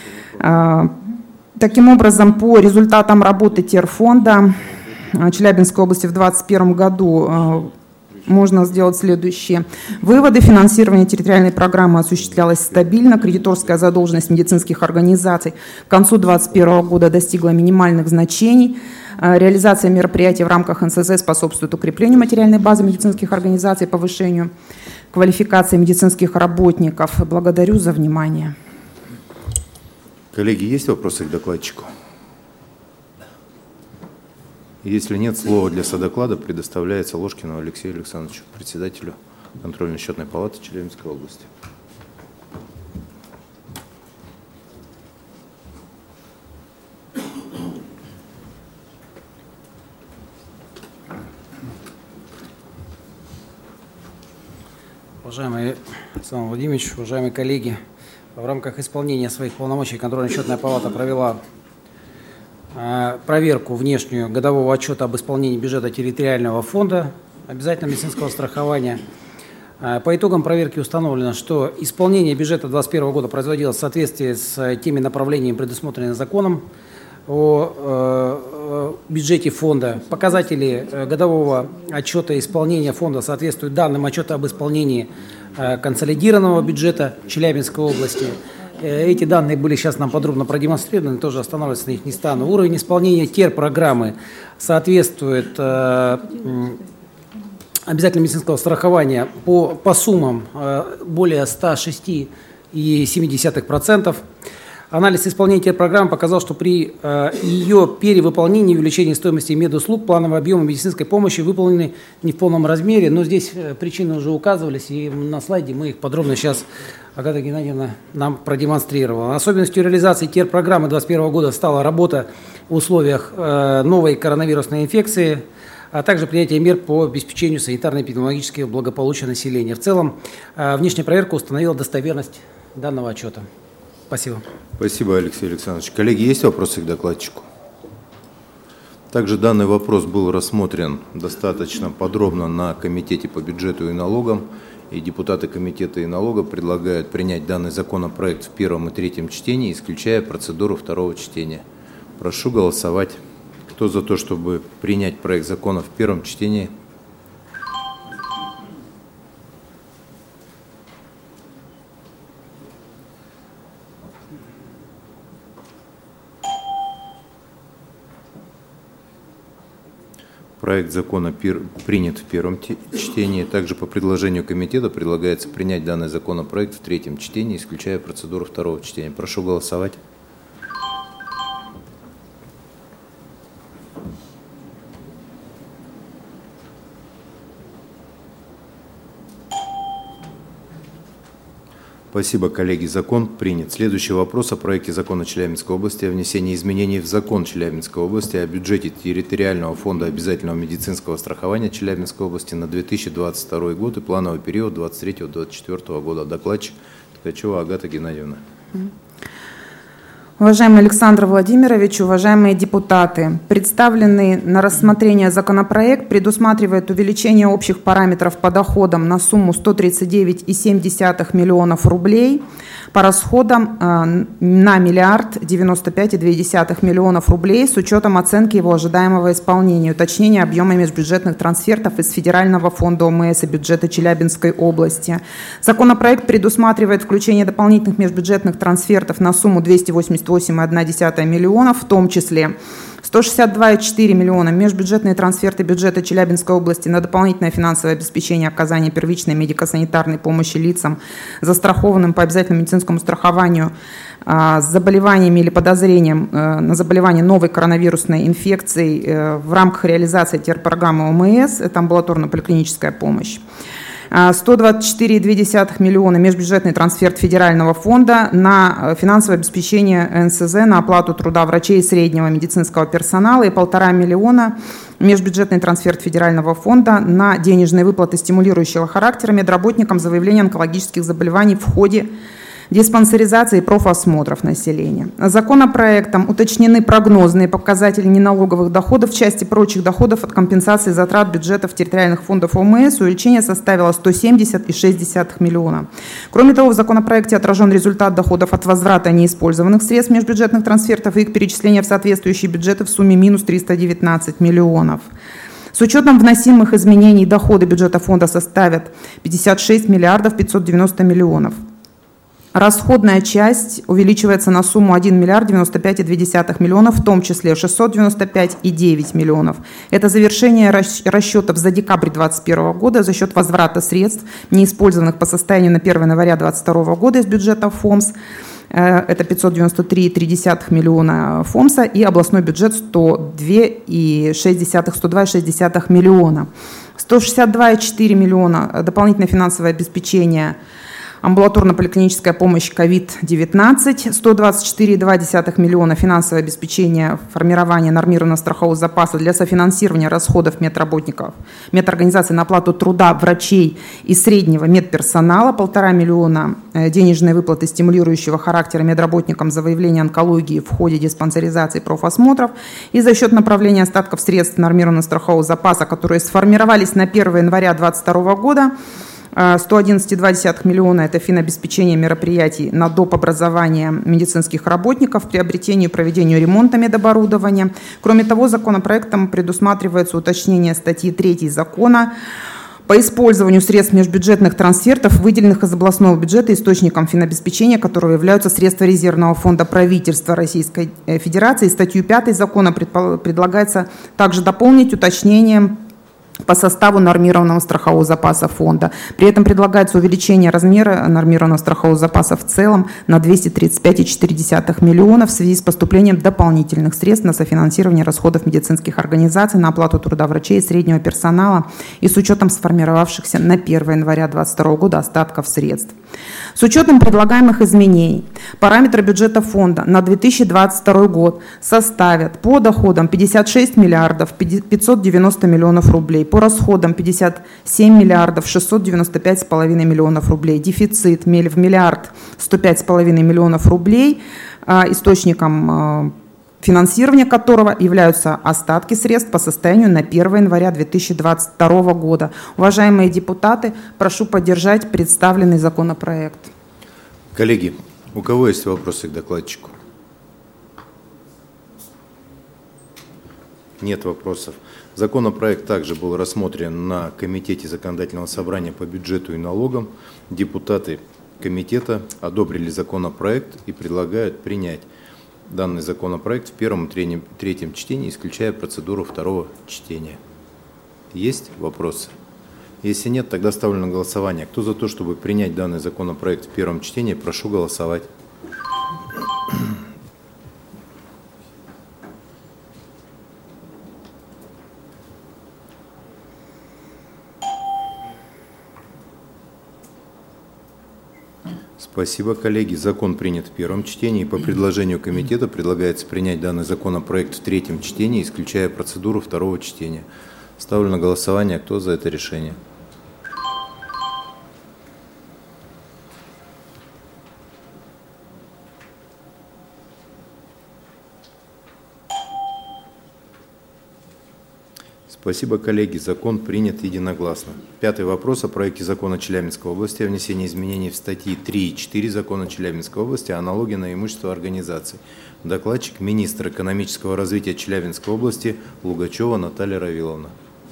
Таким образом, по результатам работы Терфонда Челябинской области в две тысячи двадцать первом году можно сделать следующие выводы. Финансирование территориальной программы осуществлялось стабильно. Кредиторская задолженность медицинских организаций к концу две тысячи двадцать первого года достигла минимальных значений. Реализация мероприятий в рамках эн эс зэ способствует укреплению материальной базы медицинских организаций, повышению квалификации медицинских работников. Благодарю за внимание.
Коллеги, есть вопросы к докладчику? Если нет, слово для содоклада предоставляется Ложкину Алексею Александровичу, председателю контрольно-счетной палаты Челябинской области.
Уважаемый Александр Владимирович, уважаемые коллеги, в рамках исполнения своих полномочий контрольно-счетная палата провела проверку внешнюю годового отчета об исполнении бюджета территориального фонда обязательного медицинского страхования. По итогам проверки установлено, что исполнение бюджета две тысячи двадцать первого года производилось в соответствии с теми направлениями, предусмотренными законом о бюджете фонда. Показатели годового отчета исполнения фонда соответствуют данным отчета об исполнении консолидированного бюджета Челябинской области. Эти данные были сейчас нам подробно продемонстрированы, тоже останавливаться на них не стану. Уровень исполнения ТЕР-программы соответствует э, обязательного медицинского страхования по, по суммам э, более ста шести целых семи десятых процента. Анализ исполнения ТЕР-программы показал, что при э, ее перевыполнении и увеличении стоимости медуслуг плановые объемы медицинской помощи выполнены не в полном размере, но здесь э, причины уже указывались, и на слайде мы их подробно сейчас Агата Геннадьевна нам продемонстрировала. Особенностью реализации ТЕР-программы две тысячи двадцать первого года стала работа в условиях э, новой коронавирусной инфекции, а также принятие мер по обеспечению санитарно-эпидемиологического благополучия населения. В целом, э, внешняя проверка установила достоверность данного отчета. Спасибо.
Спасибо, Алексей Александрович. Коллеги, есть вопросы к докладчику? Также данный вопрос был рассмотрен достаточно подробно на Комитете по бюджету и налогам, и депутаты Комитета и налога предлагают принять данный законопроект в первом и третьем чтении, исключая процедуру второго чтения. Прошу голосовать. Кто за то, чтобы принять проект закона в первом чтении? Проект закона принят в первом чтении. Также по предложению комитета предлагается принять данный законопроект в третьем чтении, исключая процедуру второго чтения. Прошу голосовать. Спасибо, коллеги. Закон принят. Следующий вопрос о проекте закона Челябинской области о внесении изменений в закон Челябинской области о бюджете территориального фонда обязательного медицинского страхования Челябинской области на две тысячи двадцать второй год и плановый период двадцать третьего — двадцать четвёртого года. Докладчик Ткачева Агата Геннадьевна.
Уважаемый Александр Владимирович, уважаемые депутаты, представленный на рассмотрение законопроект предусматривает увеличение общих параметров по доходам на сумму сто тридцать девять целых семь десятых миллионов рублей, по расходам э, на миллиард девяносто пять целых две десятых миллионов рублей с учетом оценки его ожидаемого исполнения, уточнения объема межбюджетных трансфертов из Федерального фонда ОМС и бюджета Челябинской области. Законопроект предусматривает включение дополнительных межбюджетных трансфертов на сумму двести восемьдесят восемь целых одна десятая миллионов, в том числе сто шестьдесят два целых четыре миллиона межбюджетные трансферты бюджета Челябинской области на дополнительное финансовое обеспечение оказания первичной медико-санитарной помощи лицам, застрахованным по обязательному медицинскому страхованию а, с заболеваниями или подозрением а, на заболевание новой коронавирусной инфекцией а, в рамках реализации терпрограммы ОМС, это амбулаторно-поликлиническая помощь. сто двадцать четыре целых две десятых миллиона межбюджетный трансферт Федерального фонда на финансовое обеспечение эн эс зэ на оплату труда врачей и среднего медицинского персонала и полтора миллиона межбюджетный трансферт Федерального фонда на денежные выплаты стимулирующего характера медработникам за выявление онкологических заболеваний в ходе диспансеризации и профосмотров населения. Законопроектом уточнены прогнозные показатели неналоговых доходов в части прочих доходов от компенсации затрат бюджетов территориальных фондов ОМС. Увеличение составило сто семьдесят целых шесть десятых миллиона. Кроме того, в законопроекте отражен результат доходов от возврата неиспользованных средств межбюджетных трансфертов и их перечисления в соответствующие бюджеты в сумме минус триста девятнадцать миллионов. С учетом вносимых изменений доходы бюджета фонда составят пятьдесят шесть миллиардов пятьсот девяносто миллионов. Расходная часть увеличивается на сумму один миллиард девяносто пять целых две десятых миллионов, в том числе шестьсот девяносто пять целых девять миллионов. Это завершение расчетов за декабрь две тысячи двадцать первого года за счет возврата средств, неиспользованных по состоянию на первое января две тысячи двадцать второго года из бюджета ФОМС. Это пятьсот девяносто три целых три десятых миллиона ФОМСа и областной бюджет сто два целых шесть десятых миллиона. сто шестьдесят два целых четыре миллиона дополнительное финансовое обеспечение амбулаторно-поликлиническая помощь ковид девятнадцать, сто двадцать четыре целых два десятых миллиона финансовое обеспечение формирования нормированного страхового запаса для софинансирования расходов медработников, медорганизаций на оплату труда врачей и среднего медперсонала, полтора миллиона денежные выплаты стимулирующего характера медработникам за выявление онкологии в ходе диспансеризации и профосмотров и за счет направления остатков средств нормированного страхового запаса, которые сформировались на первое января две тысячи двадцать второго года, сто одиннадцать целых два десятых миллиона – это финобеспечение мероприятий на доп. Образование медицинских работников, приобретению и проведению ремонта медоборудования. Кроме того, законопроектом предусматривается уточнение статьи третьей закона по использованию средств межбюджетных трансфертов, выделенных из областного бюджета источником финобеспечения, которого являются средства резервного фонда правительства Российской Федерации. Статью пятую закона предлагается также дополнить уточнением по составу нормированного страхового запаса фонда. При этом предлагается увеличение размера нормированного страхового запаса в целом на двести тридцать пять целых четыре десятых миллиона в связи с поступлением дополнительных средств на софинансирование расходов медицинских организаций, на оплату труда врачей и среднего персонала и с учетом сформировавшихся на первое января две тысячи двадцать второго года остатков средств. С учетом предлагаемых изменений параметры бюджета фонда на две тысячи двадцать второй год составят по доходам пятьдесят шесть миллиардов пятьсот девяносто миллионов рублей, по расходам пятьдесят семь миллиардов шестьсот девяносто пять целых пять десятых миллионов рублей, дефицит в миллиард сто пять целых пять десятых миллионов рублей, источником финансирования которого являются остатки средств по состоянию на первое января две тысячи двадцать второго года. Уважаемые депутаты, прошу поддержать представленный законопроект.
Коллеги, у кого есть вопросы к докладчику? Нет вопросов. Законопроект также был рассмотрен на Комитете законодательного собрания по бюджету и налогам. Депутаты комитета одобрили законопроект и предлагают принять данный законопроект в первом и третьем чтении, исключая процедуру второго чтения. Есть вопросы? Если нет, тогда ставлю на голосование. Кто за то, чтобы принять данный законопроект в первом чтении, прошу голосовать. Спасибо, коллеги. Закон принят в первом чтении. По предложению комитета предлагается принять данный законопроект в третьем чтении, исключая процедуру второго чтения. Ставлю на голосование. Кто за это решение? Спасибо, коллеги. Закон принят единогласно. Пятый вопрос о проекте закона Челябинской области о внесении изменений в статьи три и четыре закона Челябинской области о налоге на имущество организаций. Докладчик министр экономического развития Челябинской области Лугачева Наталья Равиловна.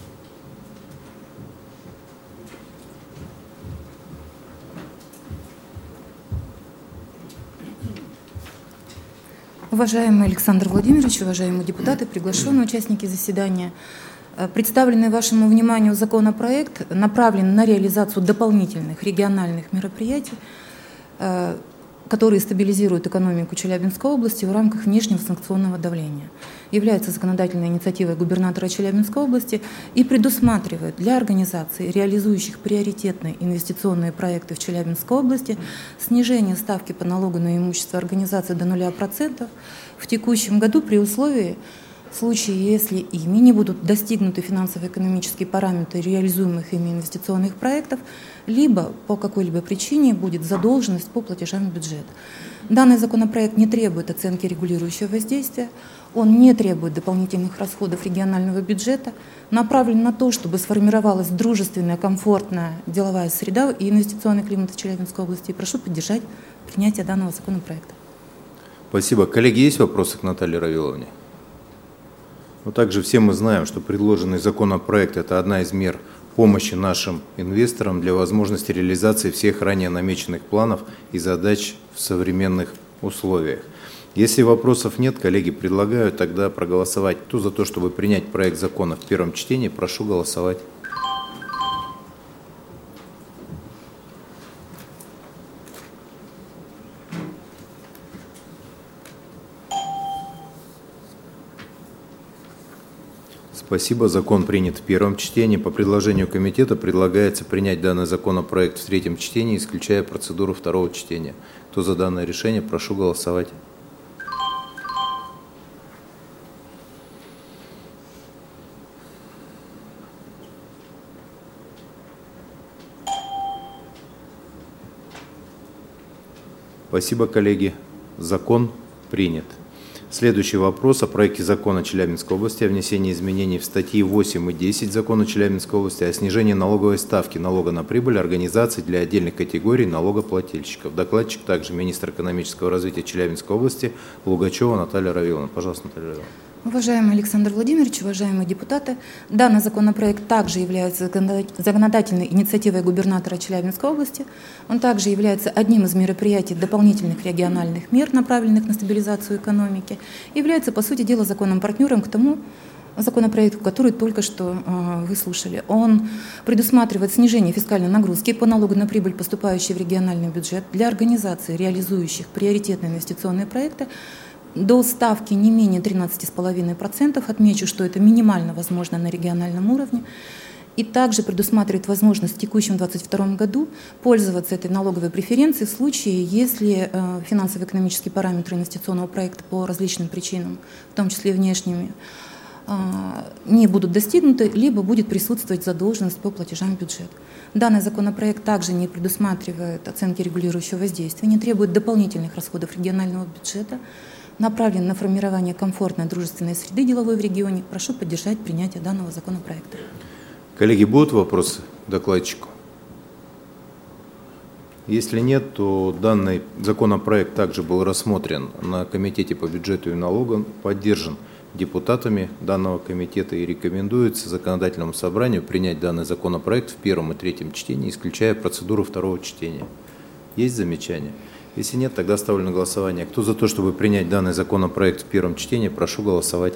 Уважаемый Александр Владимирович, уважаемые депутаты, приглашенные участники заседания, представленный вашему вниманию законопроект направлен на реализацию дополнительных региональных мероприятий, которые стабилизируют экономику Челябинской области в рамках внешнего санкционного давления. Является законодательной инициативой губернатора Челябинской области и предусматривает для организаций, реализующих приоритетные инвестиционные проекты в Челябинской области, снижение ставки по налогу на имущество организации до нуля процентов в текущем году при условии, в случае, если ими не будут достигнуты финансово-экономические параметры реализуемых ими инвестиционных проектов, либо по какой-либо причине будет задолженность по платежам в бюджет. Данный законопроект не требует оценки регулирующего воздействия, он не требует дополнительных расходов регионального бюджета, направлен на то, чтобы сформировалась дружественная, комфортная деловая среда и инвестиционный климат в Челябинской области. И прошу поддержать принятие данного законопроекта.
Спасибо. Коллеги, есть вопросы к Наталье Равиловне? Но также все мы знаем, что предложенный законопроект – это одна из мер помощи нашим инвесторам для возможности реализации всех ранее намеченных планов и задач в современных условиях. Если вопросов нет, коллеги, предлагаю тогда проголосовать. Кто за то, чтобы принять проект закона в первом чтении, прошу голосовать. Спасибо. Закон принят в первом чтении. По предложению комитета предлагается принять данный законопроект в третьем чтении, исключая процедуру второго чтения. Кто за данное решение, прошу голосовать. Спасибо, коллеги. Закон принят. Следующий вопрос о проекте закона Челябинской области о внесении изменений в статьи восемь и десять закона Челябинской области о снижении налоговой ставки налога на прибыль организаций для отдельных категорий налогоплательщиков. Докладчик также министр экономического развития Челябинской области Лугачева Наталья Равиловна. Пожалуйста, Наталья Равиловна.
Уважаемый Александр Владимирович, уважаемые депутаты, данный законопроект также является законодательной инициативой губернатора Челябинской области. Он также является одним из мероприятий дополнительных региональных мер, направленных на стабилизацию экономики, и является, по сути дела, законом-партнером к тому законопроекту, который только что э, вы слушали. Он предусматривает снижение фискальной нагрузки по налогу на прибыль, поступающей в региональный бюджет, для организаций, реализующих приоритетные инвестиционные проекты, до ставки не менее тринадцати целых пяти десятых процента. Отмечу, что это минимально возможно на региональном уровне. И также предусматривает возможность в текущем две тысячи двадцать втором году пользоваться этой налоговой преференцией в случае, если э, финансово-экономические параметры инвестиционного проекта по различным причинам, в том числе внешними, э, не будут достигнуты, либо будет присутствовать задолженность по платежам в бюджет. Данный законопроект также не предусматривает оценки регулирующего воздействия, не требует дополнительных расходов регионального бюджета, направлен на формирование комфортной дружественной среды деловой в регионе. Прошу поддержать принятие данного законопроекта.
Коллеги, будут вопросы к докладчику? Если нет, то данный законопроект также был рассмотрен на Комитете по бюджету и налогам, поддержан депутатами данного комитета и рекомендуется законодательному собранию принять данный законопроект в первом и третьем чтении, исключая процедуру второго чтения. Есть замечания? Если нет, тогда ставлю на голосование. Кто за то, чтобы принять данный законопроект в первом чтении, прошу голосовать.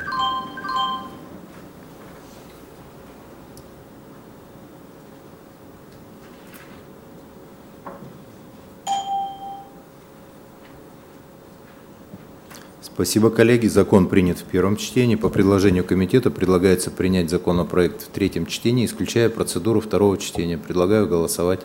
Спасибо, коллеги. Закон принят в первом чтении. По предложению комитета предлагается принять законопроект в третьем чтении, исключая процедуру второго чтения. Предлагаю голосовать.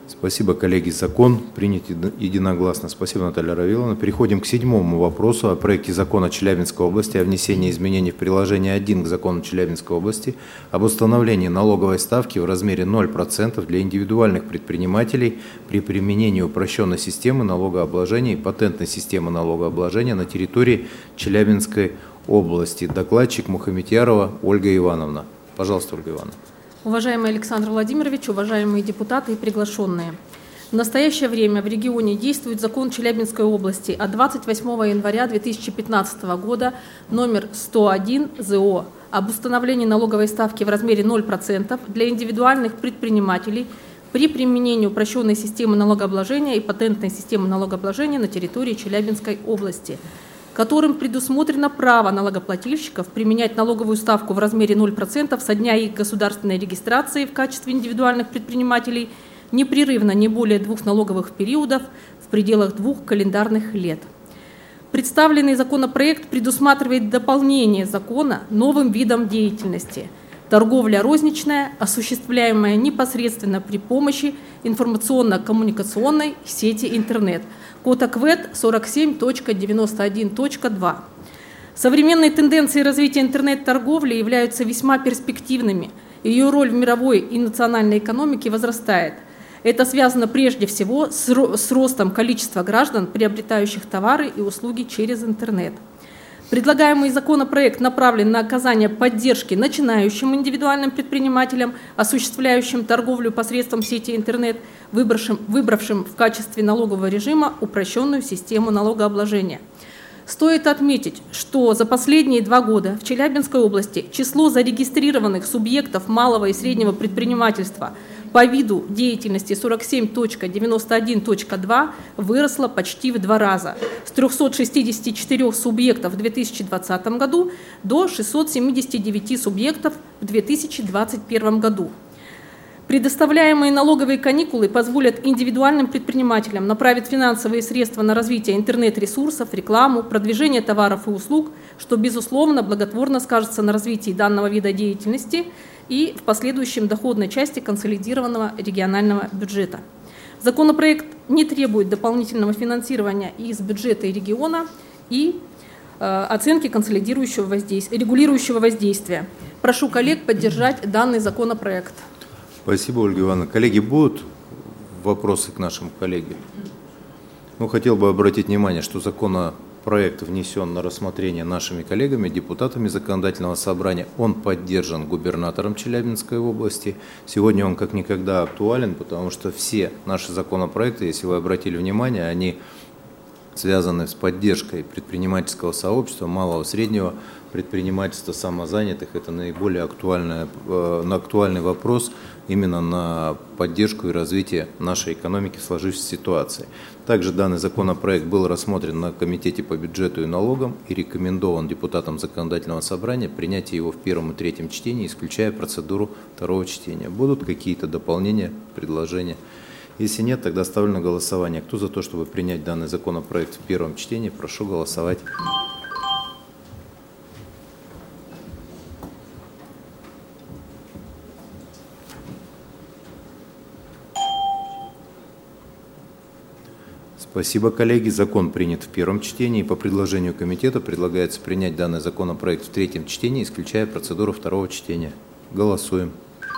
Спасибо, коллеги. Закон принят единогласно. Спасибо, Наталья Равиловна. Переходим к седьмому вопросу о проекте закона Челябинской области о внесении изменений в приложение один к закону Челябинской области об установлении налоговой ставки в размере ноль процентов для индивидуальных предпринимателей при применении упрощенной системы налогообложения и патентной системы налогообложения на территории Челябинской области. Докладчик Мухаметьярова Ольга Ивановна. Пожалуйста, Ольга Ивановна.
Уважаемый Александр Владимирович, уважаемые депутаты и приглашенные. В настоящее время в регионе действует закон Челябинской области от двадцать восьмого января две тысячи пятнадцатого года номер сто один ЗО об установлении налоговой ставки в размере ноль процентов для индивидуальных предпринимателей при применении упрощенной системы налогообложения и патентной системы налогообложения на территории Челябинской области, которым предусмотрено право налогоплательщиков применять налоговую ставку в размере ноль процентов со дня их государственной регистрации в качестве индивидуальных предпринимателей непрерывно не более двух налоговых периодов в пределах двух календарных лет. Представленный законопроект предусматривает дополнение закона новым видом деятельности – торговля розничная, осуществляемая непосредственно при помощи информационно-коммуникационной сети интернет. Код АКВЭД сорок семь точка девяносто один точка два. Современные тенденции развития интернет-торговли являются весьма перспективными. Ее роль в мировой и национальной экономике возрастает. Это связано прежде всего с ростом количества граждан, приобретающих товары и услуги через интернет. Предлагаемый законопроект направлен на оказание поддержки начинающим индивидуальным предпринимателям, осуществляющим торговлю посредством сети интернет, выбравшим, выбравшим в качестве налогового режима упрощенную систему налогообложения. Стоит отметить, что за последние два года в Челябинской области число зарегистрированных субъектов малого и среднего предпринимательства по виду деятельности сорок семь точка девяносто один точка два выросло почти в два раза, с трёхсот шестидесяти четырёх субъектов в две тысячи двадцатом году до шестисот семидесяти девяти субъектов в две тысячи двадцать первом году. Предоставляемые налоговые каникулы позволят индивидуальным предпринимателям направить финансовые средства на развитие интернет-ресурсов, рекламу, продвижение товаров и услуг, что, безусловно, благотворно скажется на развитии данного вида деятельности и в последующем доходной части консолидированного регионального бюджета. Законопроект не требует дополнительного финансирования из бюджета и региона и э, оценки консолидирующего воздействия, регулирующего воздействия. Прошу коллег поддержать данный законопроект.
Спасибо, Ольга Ивановна. Коллеги, будут вопросы к нашим коллегам? Ну, хотел бы обратить внимание, что законопроект внесен на рассмотрение нашими коллегами, депутатами Законодательного собрания. Он поддержан губернатором Челябинской области. Сегодня он как никогда актуален, потому что все наши законопроекты, если вы обратили внимание, они связаны с поддержкой предпринимательского сообщества, малого, среднего предпринимательства, самозанятых. Это наиболее актуальный, э, актуальный вопрос именно на поддержку и развитие нашей экономики в сложившейся ситуации. Также данный законопроект был рассмотрен на Комитете по бюджету и налогам и рекомендован депутатам Законодательного собрания принятие его в первом и третьем чтении, исключая процедуру второго чтения. Будут какие-то дополнения, предложения? Если нет, тогда ставлю на голосование. Кто за то, чтобы принять данный законопроект в первом чтении, прошу голосовать. Спасибо, коллеги. Закон принят в первом чтении. По предложению комитета предлагается принять данный законопроект в третьем чтении, исключая процедуру второго чтения. Голосуем.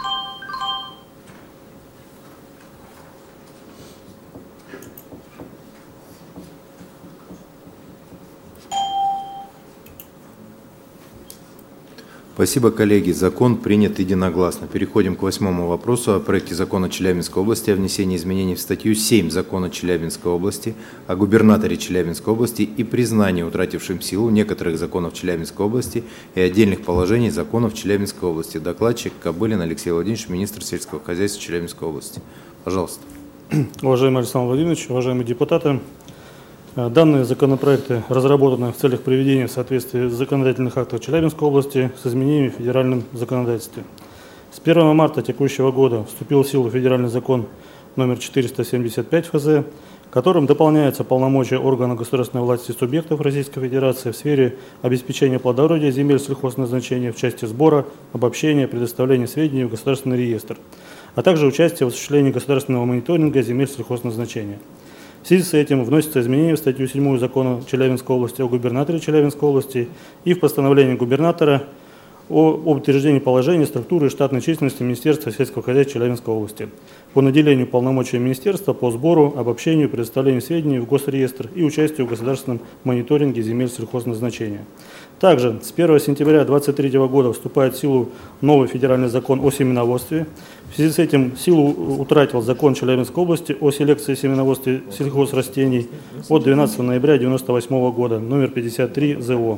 Спасибо, коллеги. Закон принят единогласно. Переходим к восьмому вопросу о проекте закона Челябинской области о внесении изменений в статью семь закона Челябинской области о губернаторе Челябинской области и признании утратившим силу некоторых законов Челябинской области и отдельных положений законов Челябинской области. Докладчик Кобылин Алексей Владимирович, министр сельского хозяйства Челябинской области. Пожалуйста.
Уважаемый Александр Владимирович, уважаемые депутаты, данные законопроекты разработаны в целях приведения в соответствие законодательных актов Челябинской области с изменениями в федеральном законодательстве. С первого марта текущего года вступил в силу федеральный закон номер четыреста семьдесят пять ФЗ которым дополняются полномочия органов государственной власти субъектов Российской Федерации в сфере обеспечения плодородия земель сельхозназначения в части сбора, обобщения, предоставления сведений в государственный реестр, а также участие в осуществлении государственного мониторинга земель сельхозназначения. В связи с этим вносятся изменения в статью седьмую Закона Челябинской области о губернаторе Челябинской области и в постановление губернатора о утверждении положения, структуры и штатной численности Министерства сельского хозяйства Челябинской области по наделению полномочий Министерства по сбору, обобщению, предоставлению сведений в госреестр и участию в государственном мониторинге земель сельхозназначения. Также с первого сентября две тысячи двадцать третьего года вступает в силу новый федеральный закон о семеноводстве. В связи с этим силу утратил закон Челябинской области о селекции и семеноводстве сельхозрастений от двенадцатого ноября девяносто восьмого года, номер пятьдесят три ЗО.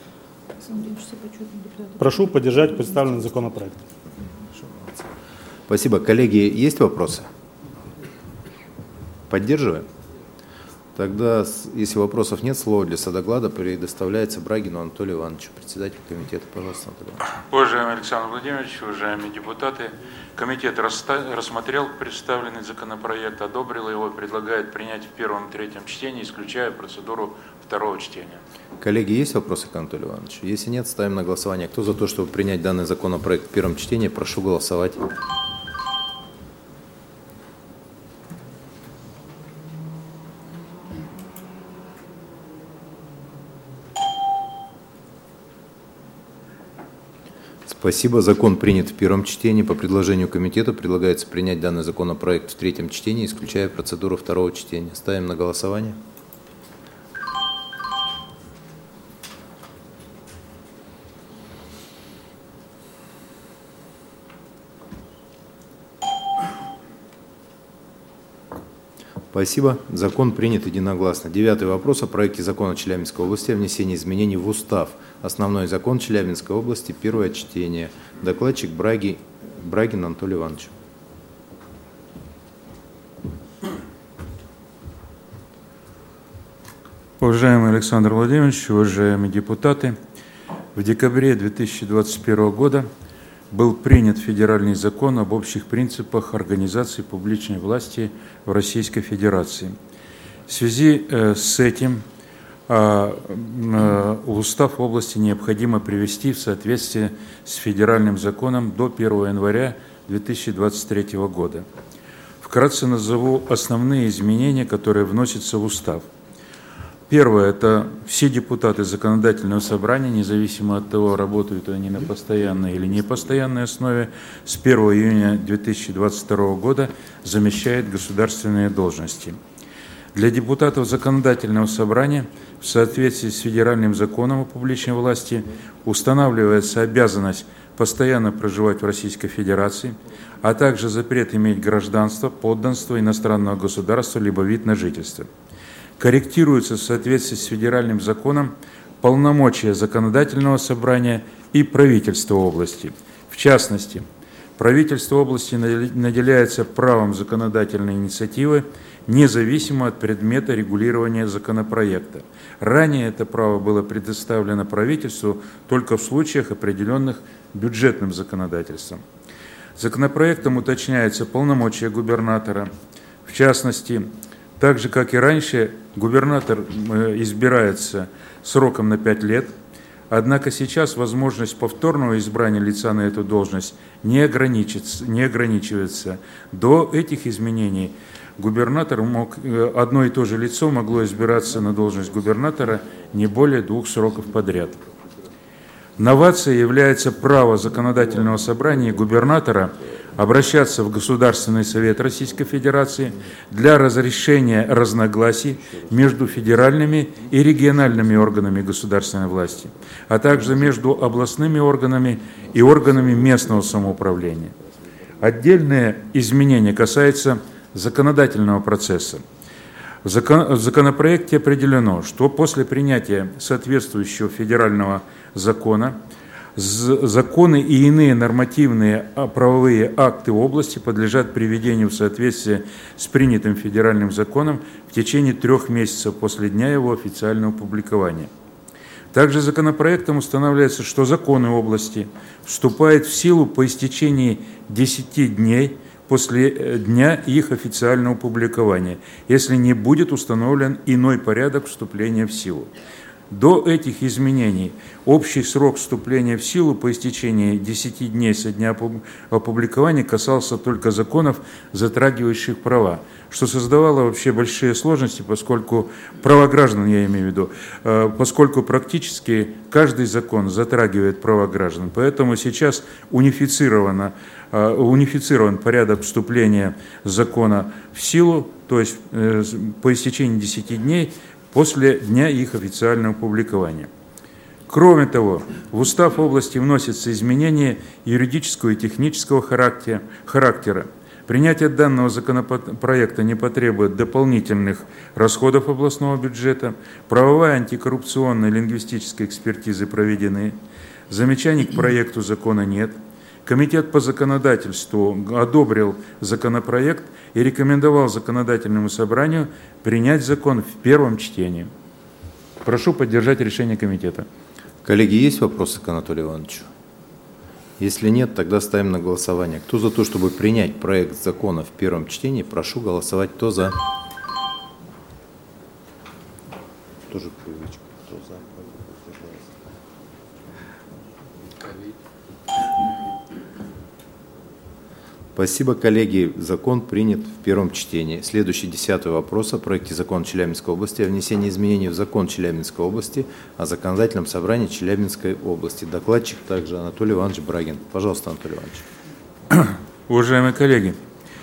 Прошу поддержать представленный законопроект.
Спасибо. Коллеги, есть вопросы? Поддерживаем? Тогда, если вопросов нет, слово для содоклада предоставляется Брагину Анатолию Ивановичу, председателю комитета. Пожалуйста, Анатолий Иванович.
Уважаемый Александр Владимирович, уважаемые депутаты, комитет рассмотрел представленный законопроект, одобрил его и предлагает принять в первом и третьем чтении, исключая процедуру второго чтения.
Коллеги, есть вопросы к Анатолию Ивановичу? Если нет, ставим на голосование. Кто за то, чтобы принять данный законопроект в первом чтении, прошу голосовать. Спасибо. Закон принят в первом чтении. По предложению комитета предлагается принять данный законопроект в третьем чтении, исключая процедуру второго чтения. Ставим на голосование. Спасибо. Закон принят единогласно. Девятый вопрос о проекте закона Челябинской области о внесении изменений в устав. Основной закон Челябинской области. Первое чтение. Докладчик Браги, Брагин Анатолий Иванович.
Уважаемый Александр Владимирович, уважаемые депутаты, в декабре две тысячи двадцать первого года был принят федеральный закон об общих принципах организации публичной власти в Российской Федерации. В связи с этим устав области необходимо привести в соответствие с федеральным законом до первого января две тысячи двадцать третьего года. Вкратце назову основные изменения, которые вносятся в устав. Первое – это все депутаты законодательного собрания, независимо от того, работают они на постоянной или непостоянной основе, с первого июня две тысячи двадцать второго года замещают государственные должности. Для депутатов законодательного собрания в соответствии с федеральным законом о публичной власти устанавливается обязанность постоянно проживать в Российской Федерации, а также запрет иметь гражданство, подданство иностранного государства либо вид на жительство. Корректируются в соответствии с федеральным законом полномочия законодательного собрания и правительства области. В частности, правительство области наделяется правом законодательной инициативы независимо от предмета регулирования законопроекта. Ранее это право было предоставлено правительству только в случаях, определенных бюджетным законодательством. Законопроектом уточняются полномочия губернатора. В частности, так же, как и раньше, губернатор избирается сроком на пять лет, однако сейчас возможность повторного избрания лица на эту должность не ограничивается. Не ограничивается. До этих изменений губернатор мог, одно и то же лицо могло избираться на должность губернатора не более двух сроков подряд. Новацией является право законодательного собрания и губернатора обращаться в Государственный совет Российской Федерации для разрешения разногласий между федеральными и региональными органами государственной власти, а также между областными органами и органами местного самоуправления. Отдельные изменения касаются законодательного процесса. В законопроекте определено, что после принятия соответствующего федерального закона законы и иные нормативные правовые акты области подлежат приведению в соответствие с принятым федеральным законом в течение трех месяцев после дня его официального публикования. Также законопроектом устанавливается, что законы области вступают в силу по истечении десяти дней после дня их официального публикования, если не будет установлен иной порядок вступления в силу. До этих изменений общий срок вступления в силу по истечении десяти дней со дня опубликования касался только законов, затрагивающих права, что создавало вообще большие сложности, поскольку права граждан, я имею в виду, поскольку практически каждый закон затрагивает права граждан. Поэтому сейчас унифицировано, унифицирован порядок вступления закона в силу, то есть по истечении десяти дней, после дня их официального публикования. Кроме того, в устав области вносятся изменения юридического и технического характера. характера. Принятие данного законопроекта не потребует дополнительных расходов областного бюджета, правовая, антикоррупционная и лингвистическая экспертизы проведены, замечаний к проекту закона нет. Комитет по законодательству одобрил законопроект и рекомендовал законодательному собранию принять закон в первом чтении. Прошу поддержать решение комитета.
Коллеги, есть вопросы к Анатолию Ивановичу? Если нет, тогда ставим на голосование. Кто за то, чтобы принять проект закона в первом чтении, прошу голосовать. Кто за? Тоже привычка. Кто за? Спасибо, коллеги. Закон принят в первом чтении. Следующий, десятый вопрос о проекте закона Челябинской области о внесении изменений в закон Челябинской области о законодательном собрании Челябинской области. Докладчик также Анатолий Иванович Брагин. Пожалуйста, Анатолий Иванович.
Уважаемые коллеги,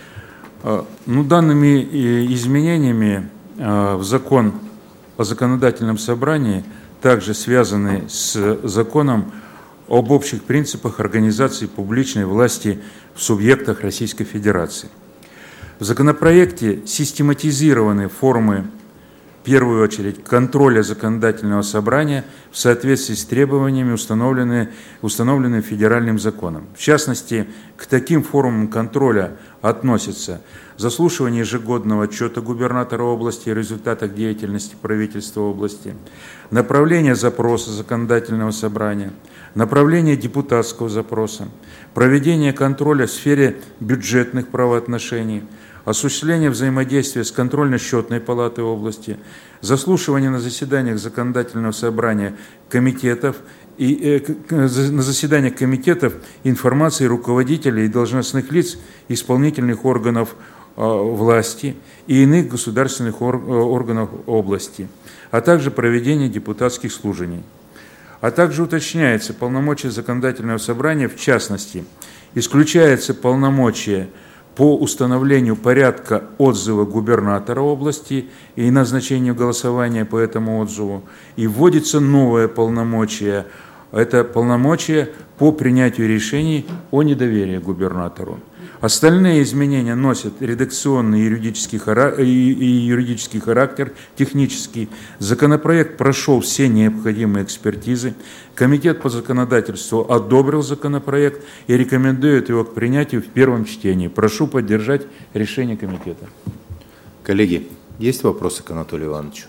ну, данными изменениями в закон о законодательном собрании также связаны с законом об общих принципах организации публичной власти в субъектах Российской Федерации. В законопроекте систематизированы формы, в первую очередь, контроля законодательного собрания в соответствии с требованиями, установленными, установленными федеральным законом. В частности, к таким формам контроля относятся заслушивание ежегодного отчета губернатора области о результатах деятельности правительства области, направление запроса законодательного собрания, направление депутатского запроса, проведение контроля в сфере бюджетных правоотношений, осуществление взаимодействия с контрольно-счетной палатой области, заслушивание на заседаниях законодательного собрания комитетов и э, на заседаниях комитетов информации руководителей и должностных лиц исполнительных органов э, власти и иных государственных ор, э, органов области, а также проведение депутатских слушаний. А также уточняется полномочия законодательного собрания, в частности, исключается полномочия по установлению порядка отзыва губернатора области и назначению голосования по этому отзыву, и вводится новое полномочие, это полномочия по принятию решений о недоверии губернатору. Остальные изменения носят редакционный юридический характер, и юридический характер, технический. Законопроект прошел все необходимые экспертизы. Комитет по законодательству одобрил законопроект и рекомендует его к принятию в первом чтении. Прошу поддержать решение комитета.
Коллеги, есть вопросы к Анатолию Ивановичу?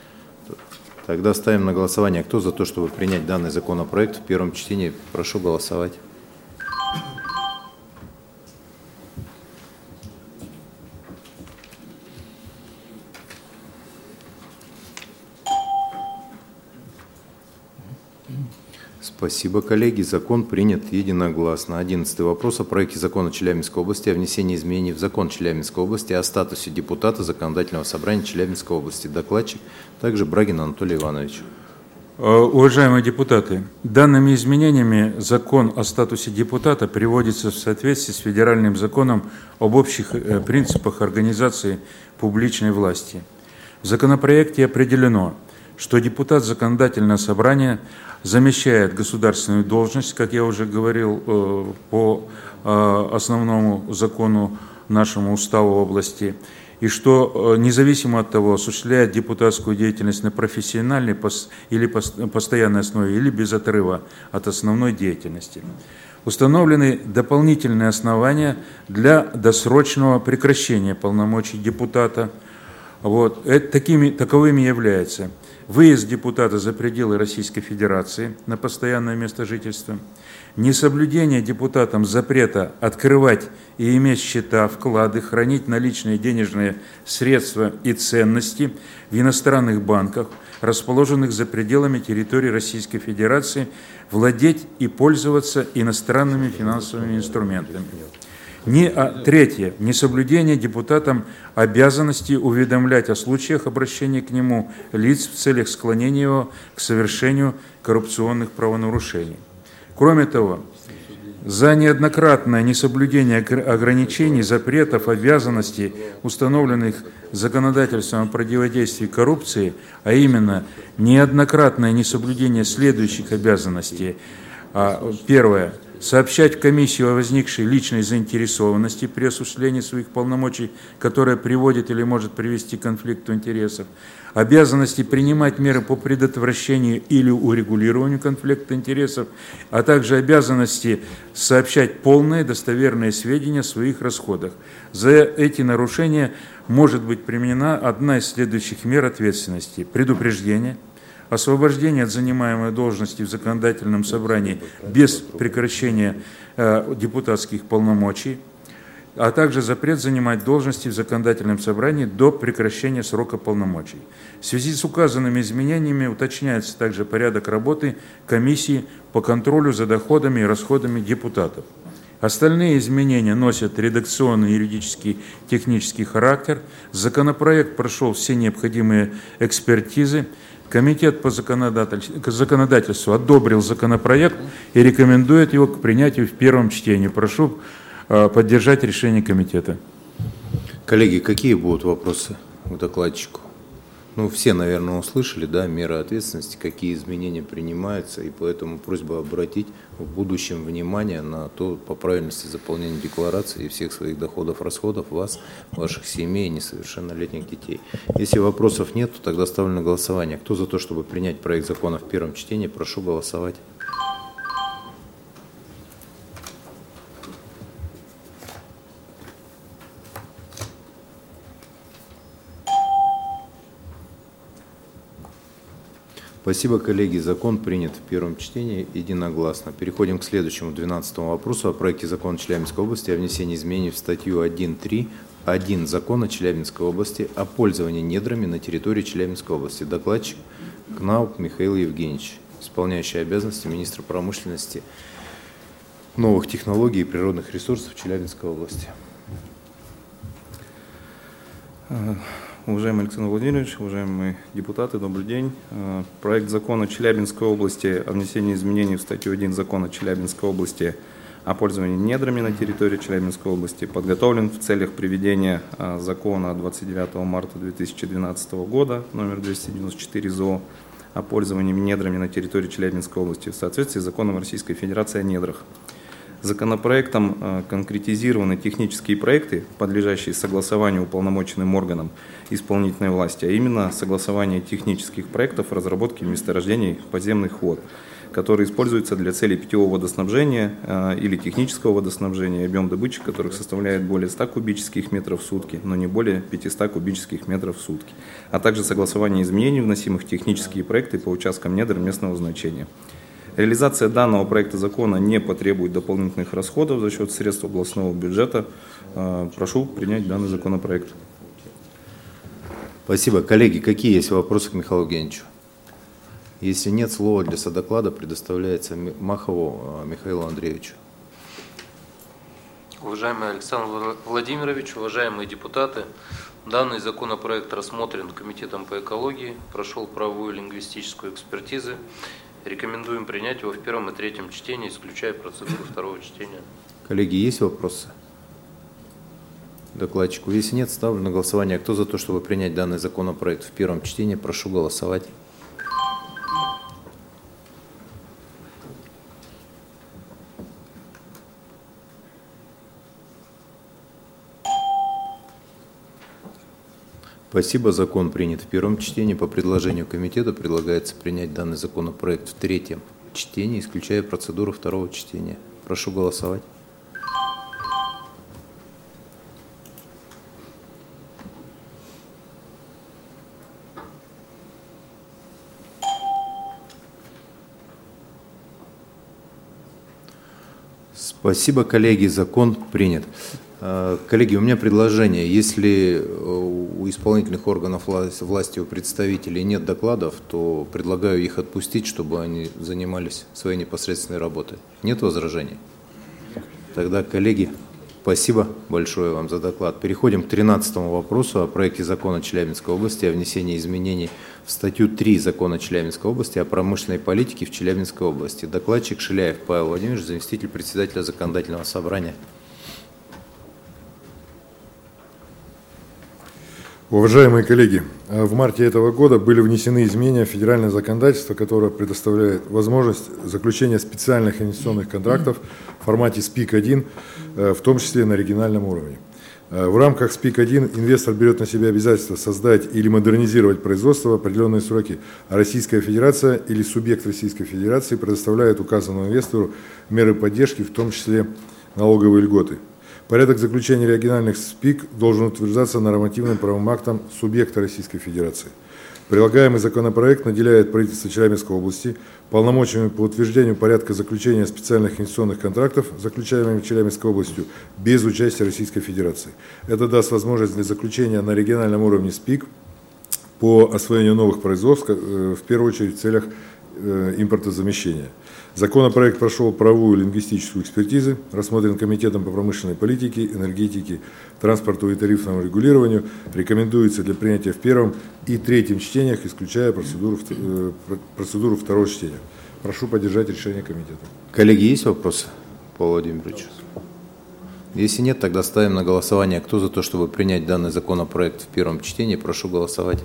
Тогда ставим на голосование. Кто за то, чтобы принять данный законопроект в первом чтении, прошу голосовать. Спасибо, коллеги. Закон принят единогласно. Одиннадцатый вопрос о проекте закона Челябинской области о внесении изменений в закон Челябинской области о статусе депутата Законодательного собрания Челябинской области. Докладчик также Брагин Анатолий Иванович.
Уважаемые депутаты, данными изменениями закон о статусе депутата приводится в соответствии с федеральным законом об общих принципах организации публичной власти. В законопроекте определено, что депутат Законодательного собрания замещает государственную должность, как я уже говорил, по основному закону нашему уставу области, и что независимо от того, осуществляет депутатскую деятельность на профессиональной или постоянной основе, или без отрыва от основной деятельности. Установлены дополнительные основания для досрочного прекращения полномочий депутата. Вот. Это, такими, таковыми является выезд депутата за пределы Российской Федерации на постоянное место жительства, несоблюдение депутатом запрета открывать и иметь счета, вклады, хранить наличные денежные средства и ценности в иностранных банках, расположенных за пределами территории Российской Федерации, владеть и пользоваться иностранными финансовыми инструментами. Не, а, третье. Несоблюдение депутатом обязанности уведомлять о случаях обращения к нему лиц в целях склонения его к совершению коррупционных правонарушений. Кроме того, за неоднократное несоблюдение ограничений, запретов, обязанностей, установленных законодательством о противодействии коррупции, а именно неоднократное несоблюдение следующих обязанностей. Первое. Сообщать в комиссию о возникшей личной заинтересованности при осуществлении своих полномочий, которая приводит или может привести к конфликту интересов. Обязанности принимать меры по предотвращению или урегулированию конфликта интересов, а также обязанности сообщать полные достоверные сведения о своих расходах. За эти нарушения может быть применена одна из следующих мер ответственности: предупреждение, освобождение от занимаемой должности в законодательном собрании без прекращения э, депутатских полномочий, а также запрет занимать должности в законодательном собрании до прекращения срока полномочий. В связи с указанными изменениями уточняется также порядок работы комиссии по контролю за доходами и расходами депутатов. Остальные изменения носят редакционный, юридический, технический характер. Законопроект прошел все необходимые экспертизы. Комитет по законодательству одобрил законопроект и рекомендует его к принятию в первом чтении. Прошу поддержать решение комитета.
Коллеги, какие будут вопросы к докладчику? Ну, все, наверное, услышали, да, меры ответственности, какие изменения принимаются, и поэтому просьба обратить в будущем внимание на то, по правильности заполнения декларации и всех своих доходов, расходов вас, ваших семей и несовершеннолетних детей. Если вопросов нет, то тогда ставлю на голосование. Кто за то, чтобы принять проект закона в первом чтении, прошу голосовать. Спасибо, коллеги. Закон принят в первом чтении единогласно. Переходим к следующему, двенадцатому вопросу о проекте закона Челябинской области о внесении изменений в статью один точка три точка один закона Челябинской области о пользовании недрами на территории Челябинской области. Докладчик Кнауп Михаил Евгеньевич, исполняющий обязанности министра промышленности, новых технологий и природных ресурсов Челябинской области.
Уважаемый Александр Владимирович, уважаемые депутаты, добрый день. Проект закона Челябинской области о внесении изменений в статью один закона Челябинской области о пользовании недрами на территории Челябинской области подготовлен в целях приведения закона двадцать девятого марта две тысячи двенадцатого года номер двести девяносто четыре ЗО о пользовании недрами на территории Челябинской области в соответствии с законом Российской Федерации о недрах. Законопроектом конкретизированы технические проекты, подлежащие согласованию уполномоченным органам исполнительной власти, а именно согласование технических проектов разработки месторождений подземных вод, которые используются для целей питьевого водоснабжения или технического водоснабжения, объем добычи которых составляет более ста кубических метров в сутки, но не более пятисот кубических метров в сутки, а также согласование изменений, вносимых в технические проекты по участкам недр местного значения. Реализация данного проекта закона не потребует дополнительных расходов за счет средств областного бюджета. Прошу принять данный законопроект.
Спасибо. Коллеги, какие есть вопросы к Михаилу Евгеньевичу? Если нет, слово для содоклада предоставляется Махову Михаилу Андреевичу.
Уважаемый Александр Владимирович, уважаемые депутаты, данный законопроект рассмотрен Комитетом по экологии, прошел правовую и лингвистическую экспертизу. Рекомендуем принять его в первом и третьем чтении, исключая процедуру второго чтения.
Коллеги, есть вопросы? Докладчику. Если нет, ставлю на голосование. Кто за то, чтобы принять данный законопроект в первом чтении, прошу голосовать. Спасибо. Закон принят в первом чтении. По предложению комитета предлагается принять данный законопроект в третьем чтении, исключая процедуру второго чтения. Прошу голосовать. Спасибо, коллеги. Закон принят. Э, Коллеги, у меня предложение. Если у исполнительных органов власти, власти, у представителей нет докладов, то предлагаю их отпустить, чтобы они занимались своей непосредственной работой. Нет возражений? Тогда, коллеги, спасибо большое вам за доклад. Переходим к тринадцатому вопросу о проекте закона Челябинской области о внесении изменений в статью три закона Челябинской области о промышленной политике в Челябинской области. Докладчик Шиляев Павел Владимирович, заместитель председателя законодательного собрания.
Уважаемые коллеги, в марте этого года были внесены изменения в федеральное законодательство, которое предоставляет возможность заключения специальных инвестиционных контрактов в формате СПИК один, в том числе на региональном уровне. В рамках СПИК один инвестор берет на себя обязательство создать или модернизировать производство в определенные сроки, а Российская Федерация или субъект Российской Федерации предоставляет указанному инвестору меры поддержки, в том числе налоговые льготы. Порядок заключения региональных СПИК должен утверждаться нормативным правовым актом субъекта Российской Федерации. Прилагаемый законопроект наделяет правительство Челябинской области полномочиями по утверждению порядка заключения специальных инвестиционных контрактов, заключаемыми Челябинской областью, без участия Российской Федерации. Это даст возможность для заключения на региональном уровне СПИК по освоению новых производств, в первую очередь в целях импортозамещения. Законопроект прошел правовую и лингвистическую экспертизу, рассмотрен Комитетом по промышленной политике, энергетике, транспорту и тарифному регулированию, рекомендуется для принятия в первом и третьем чтениях, исключая процедуру, процедуру второго чтения. Прошу поддержать решение комитета.
Коллеги, есть вопросы, Павел Владимирович? Если нет, тогда ставим на голосование. Кто за то, чтобы принять данный законопроект в первом чтении, прошу голосовать.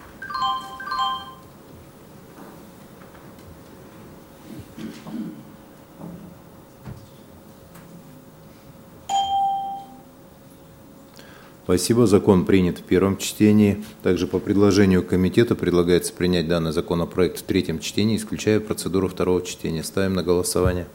Спасибо. Закон принят в первом чтении. Также по предложению комитета предлагается принять данный законопроект в третьем чтении, исключая процедуру второго чтения. Ставим на голосование.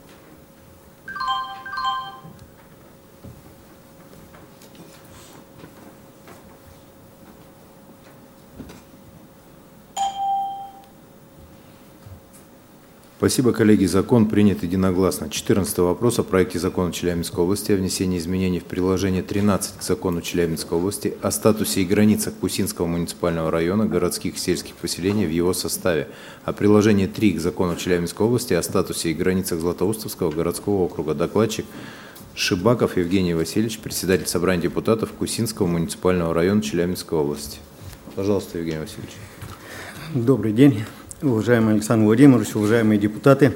Спасибо, коллеги. Закон принят единогласно. четырнадцатый вопрос о проекте закона Челябинской области о внесении изменений в приложение тринадцать к закону Челябинской области о статусе и границах Кусинского муниципального района, городских и сельских поселений в его составе, о приложении три к закону Челябинской области о статусе и границах Златоустовского городского округа. Докладчик Шибаков Евгений Васильевич, председатель собрания депутатов Кусинского муниципального района Челябинской области. Пожалуйста, Евгений Васильевич.
Добрый день. Уважаемый Александр Владимирович, уважаемые депутаты,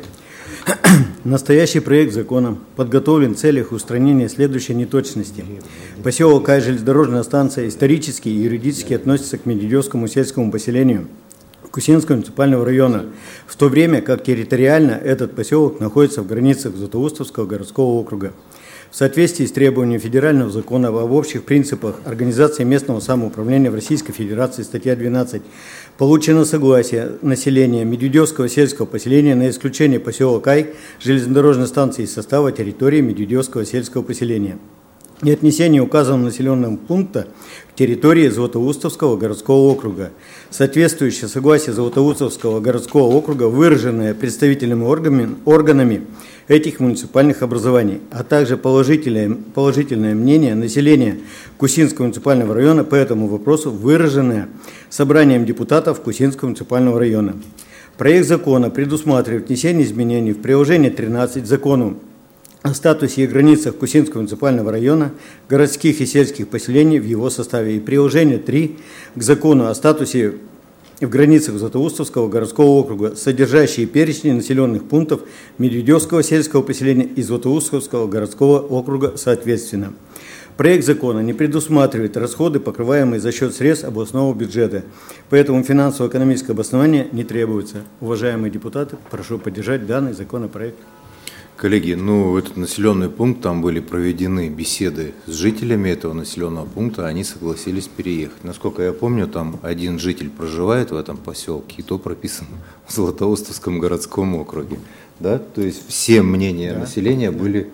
настоящий проект закона подготовлен в целях устранения следующей неточности. Поселок Кай, железнодорожная станция, исторически и юридически относится к Медведевскому сельскому поселению Кусинского муниципального района, в то время как территориально этот поселок находится в границах Златоустовского городского округа. В соответствии с требованиями федерального закона об общих принципах организации местного самоуправления в Российской Федерации, статья двенадцать, получено согласие населения Медведевского сельского поселения на исключение поселка Кай железнодорожной станции из состава территории Медведевского сельского поселения и отнесение указанного населенного пункта к территории Златоустовского городского округа. Соответствующее согласие Златоустовского городского округа, выраженное представительными органами, органами этих муниципальных образований, а также положительное, положительное мнение населения Кусинского муниципального района по этому вопросу, выраженное собранием депутатов Кусинского муниципального района. Проект закона предусматривает внесение изменений в приложение тринадцать к закону о статусе и границах Кусинского муниципального района, городских и сельских поселений в его составе, и приложение три к закону о статусе в границах Златоустовского городского округа, содержащие перечни населенных пунктов Медведевского сельского поселения и Златоустовского городского округа соответственно. Проект закона не предусматривает расходы, покрываемые за счет средств областного бюджета, поэтому финансово-экономическое обоснование не требуется. Уважаемые депутаты, прошу поддержать данный законопроект.
Коллеги, ну, этот населенный пункт, там были проведены беседы с жителями этого населенного пункта, они согласились переехать. Насколько я помню, там один житель проживает в этом поселке, и то прописан в Златоустовском городском округе. Да? То есть все мнения да. населения были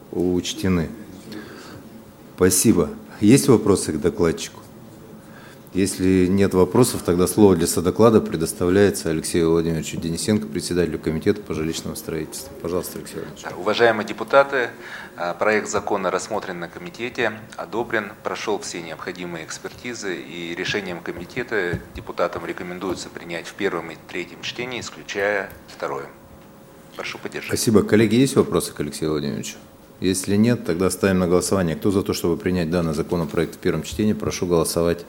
учтены. Спасибо. Есть вопросы к докладчику? Если нет вопросов, тогда слово для содоклада предоставляется Алексею Владимировичу Денисенко, председателю комитета по жилищному строительству. Пожалуйста, Алексей Владимирович.
Уважаемые депутаты, проект закона рассмотрен на комитете, одобрен, прошел все необходимые экспертизы, и решением комитета депутатам рекомендуется принять в первом и третьем чтении, исключая второе. Прошу поддержать.
Спасибо. Коллеги, есть вопросы к Алексею Владимировичу? Если нет, тогда ставим на голосование. Кто за то, чтобы принять данный законопроект в первом чтении, прошу голосовать.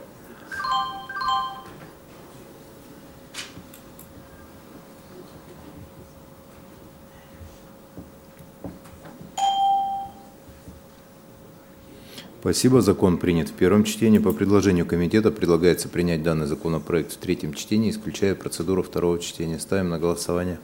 Спасибо. Закон принят в первом чтении. По предложению комитета предлагается принять данный законопроект в третьем чтении, исключая процедуру второго чтения. Ставим на голосование.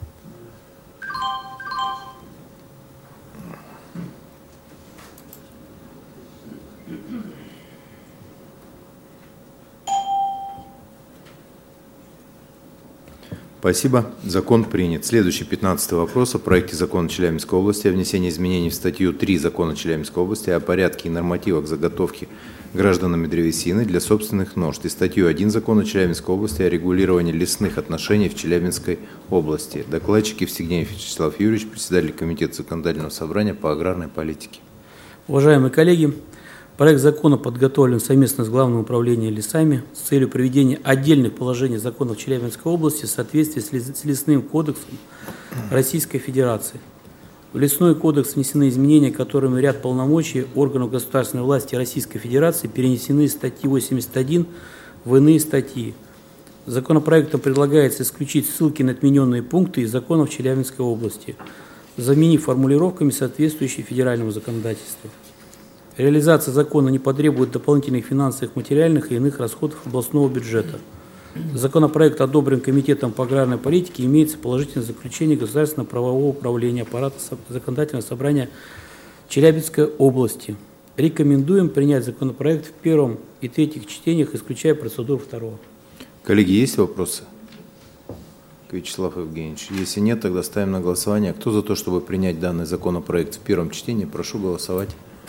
Спасибо. Закон принят. Следующий, пятнадцатый вопрос о проекте закона Челябинской области о внесении изменений в статью три закона Челябинской области о порядке и нормативах заготовки гражданами древесины для собственных нужд и статью один закона Челябинской области о регулировании лесных отношений в Челябинской области. Докладчик Евстигнеев Вячеслав Юрьевич, председатель комитета законодательного собрания по аграрной политике.
Уважаемые коллеги, проект закона подготовлен совместно с Главным управлением лесами с целью приведения отдельных положений законов Челябинской области в соответствии с Лесным кодексом Российской Федерации. В Лесной кодекс внесены изменения, которыми ряд полномочий органов государственной власти Российской Федерации перенесены из статьи восемьдесят один в иные статьи. Законопроектом предлагается исключить ссылки на отмененные пункты из законов Челябинской области, заменив формулировками, соответствующие федеральному законодательству. Реализация закона не потребует дополнительных финансовых, материальных и иных расходов областного бюджета. Законопроект одобрен Комитетом по аграрной политике и имеется положительное заключение Государственного правового управления аппарата законодательного собрания Челябинской области. Рекомендуем принять законопроект в первом и третьих чтениях, исключая процедуру второго.
Коллеги, есть вопросы к Вячеславу Евгеньевичу? Если нет, тогда ставим на голосование. Кто за то, чтобы принять данный законопроект в первом чтении, прошу голосовать.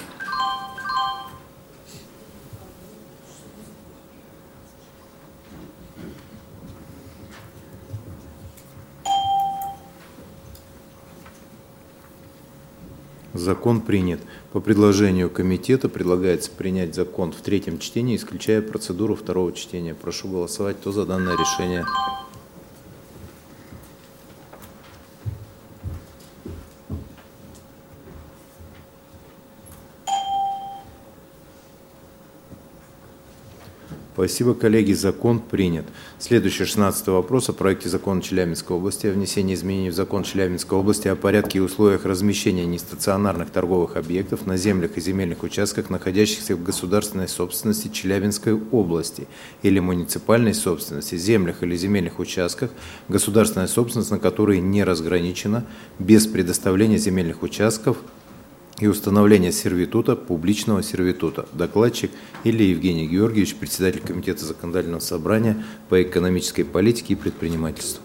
Закон принят. По предложению комитета предлагается принять закон в третьем чтении, исключая процедуру второго чтения. Прошу голосовать. Кто за данное решение? Спасибо, коллеги. Закон принят. Следующий, шестнадцатый вопрос о проекте закона Челябинской области о внесении изменений в закон Челябинской области о порядке и условиях размещения нестационарных торговых объектов на землях и земельных участках, находящихся в государственной собственности Челябинской области или муниципальной собственности, землях или земельных участках, государственная собственность на которые не разграничена, без предоставления земельных участков и установления сервитута, публичного сервитута. Докладчик Илья Евгений Георгиевич, председатель комитета законодательного собрания по экономической политике и предпринимательству.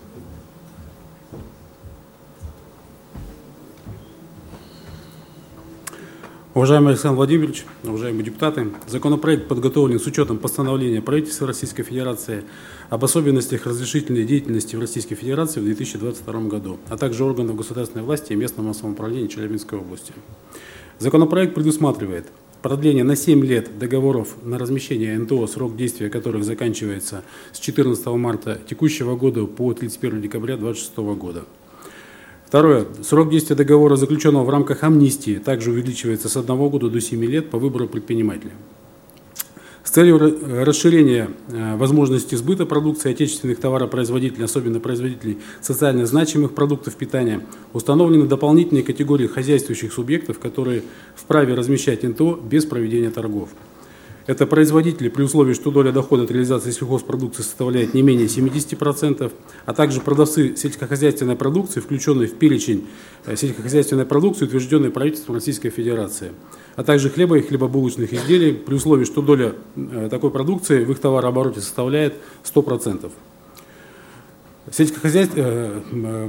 Уважаемый Александр Владимирович, уважаемые депутаты, законопроект подготовлен с учетом постановления правительства Российской Федерации об особенностях разрешительной деятельности в Российской Федерации в две тысячи двадцать втором году, а также органов государственной власти и местного самоуправления Челябинской области. Законопроект предусматривает продление на семь лет договоров на размещение эн тэ о, срок действия которых заканчивается с четырнадцатого марта текущего года по тридцать первого декабря две тысячи двадцать шестого года. Второе. Срок действия договора, заключенного в рамках амнистии, также увеличивается с одного года до семи лет по выбору предпринимателя. С целью расширения возможности сбыта продукции отечественных товаропроизводителей, особенно производителей социально значимых продуктов питания, установлены дополнительные категории хозяйствующих субъектов, которые вправе размещать эн тэ о без проведения торгов. Это производители при условии, что доля дохода от реализации сельхозпродукции составляет не менее семидесяти процентов, а также продавцы сельскохозяйственной продукции, включенные в перечень сельскохозяйственной продукции, утвержденной правительством Российской Федерации, а также хлеба и хлебобулочных изделий, при условии, что доля такой продукции в их товарообороте составляет сто процентов. Сельскохозяйство,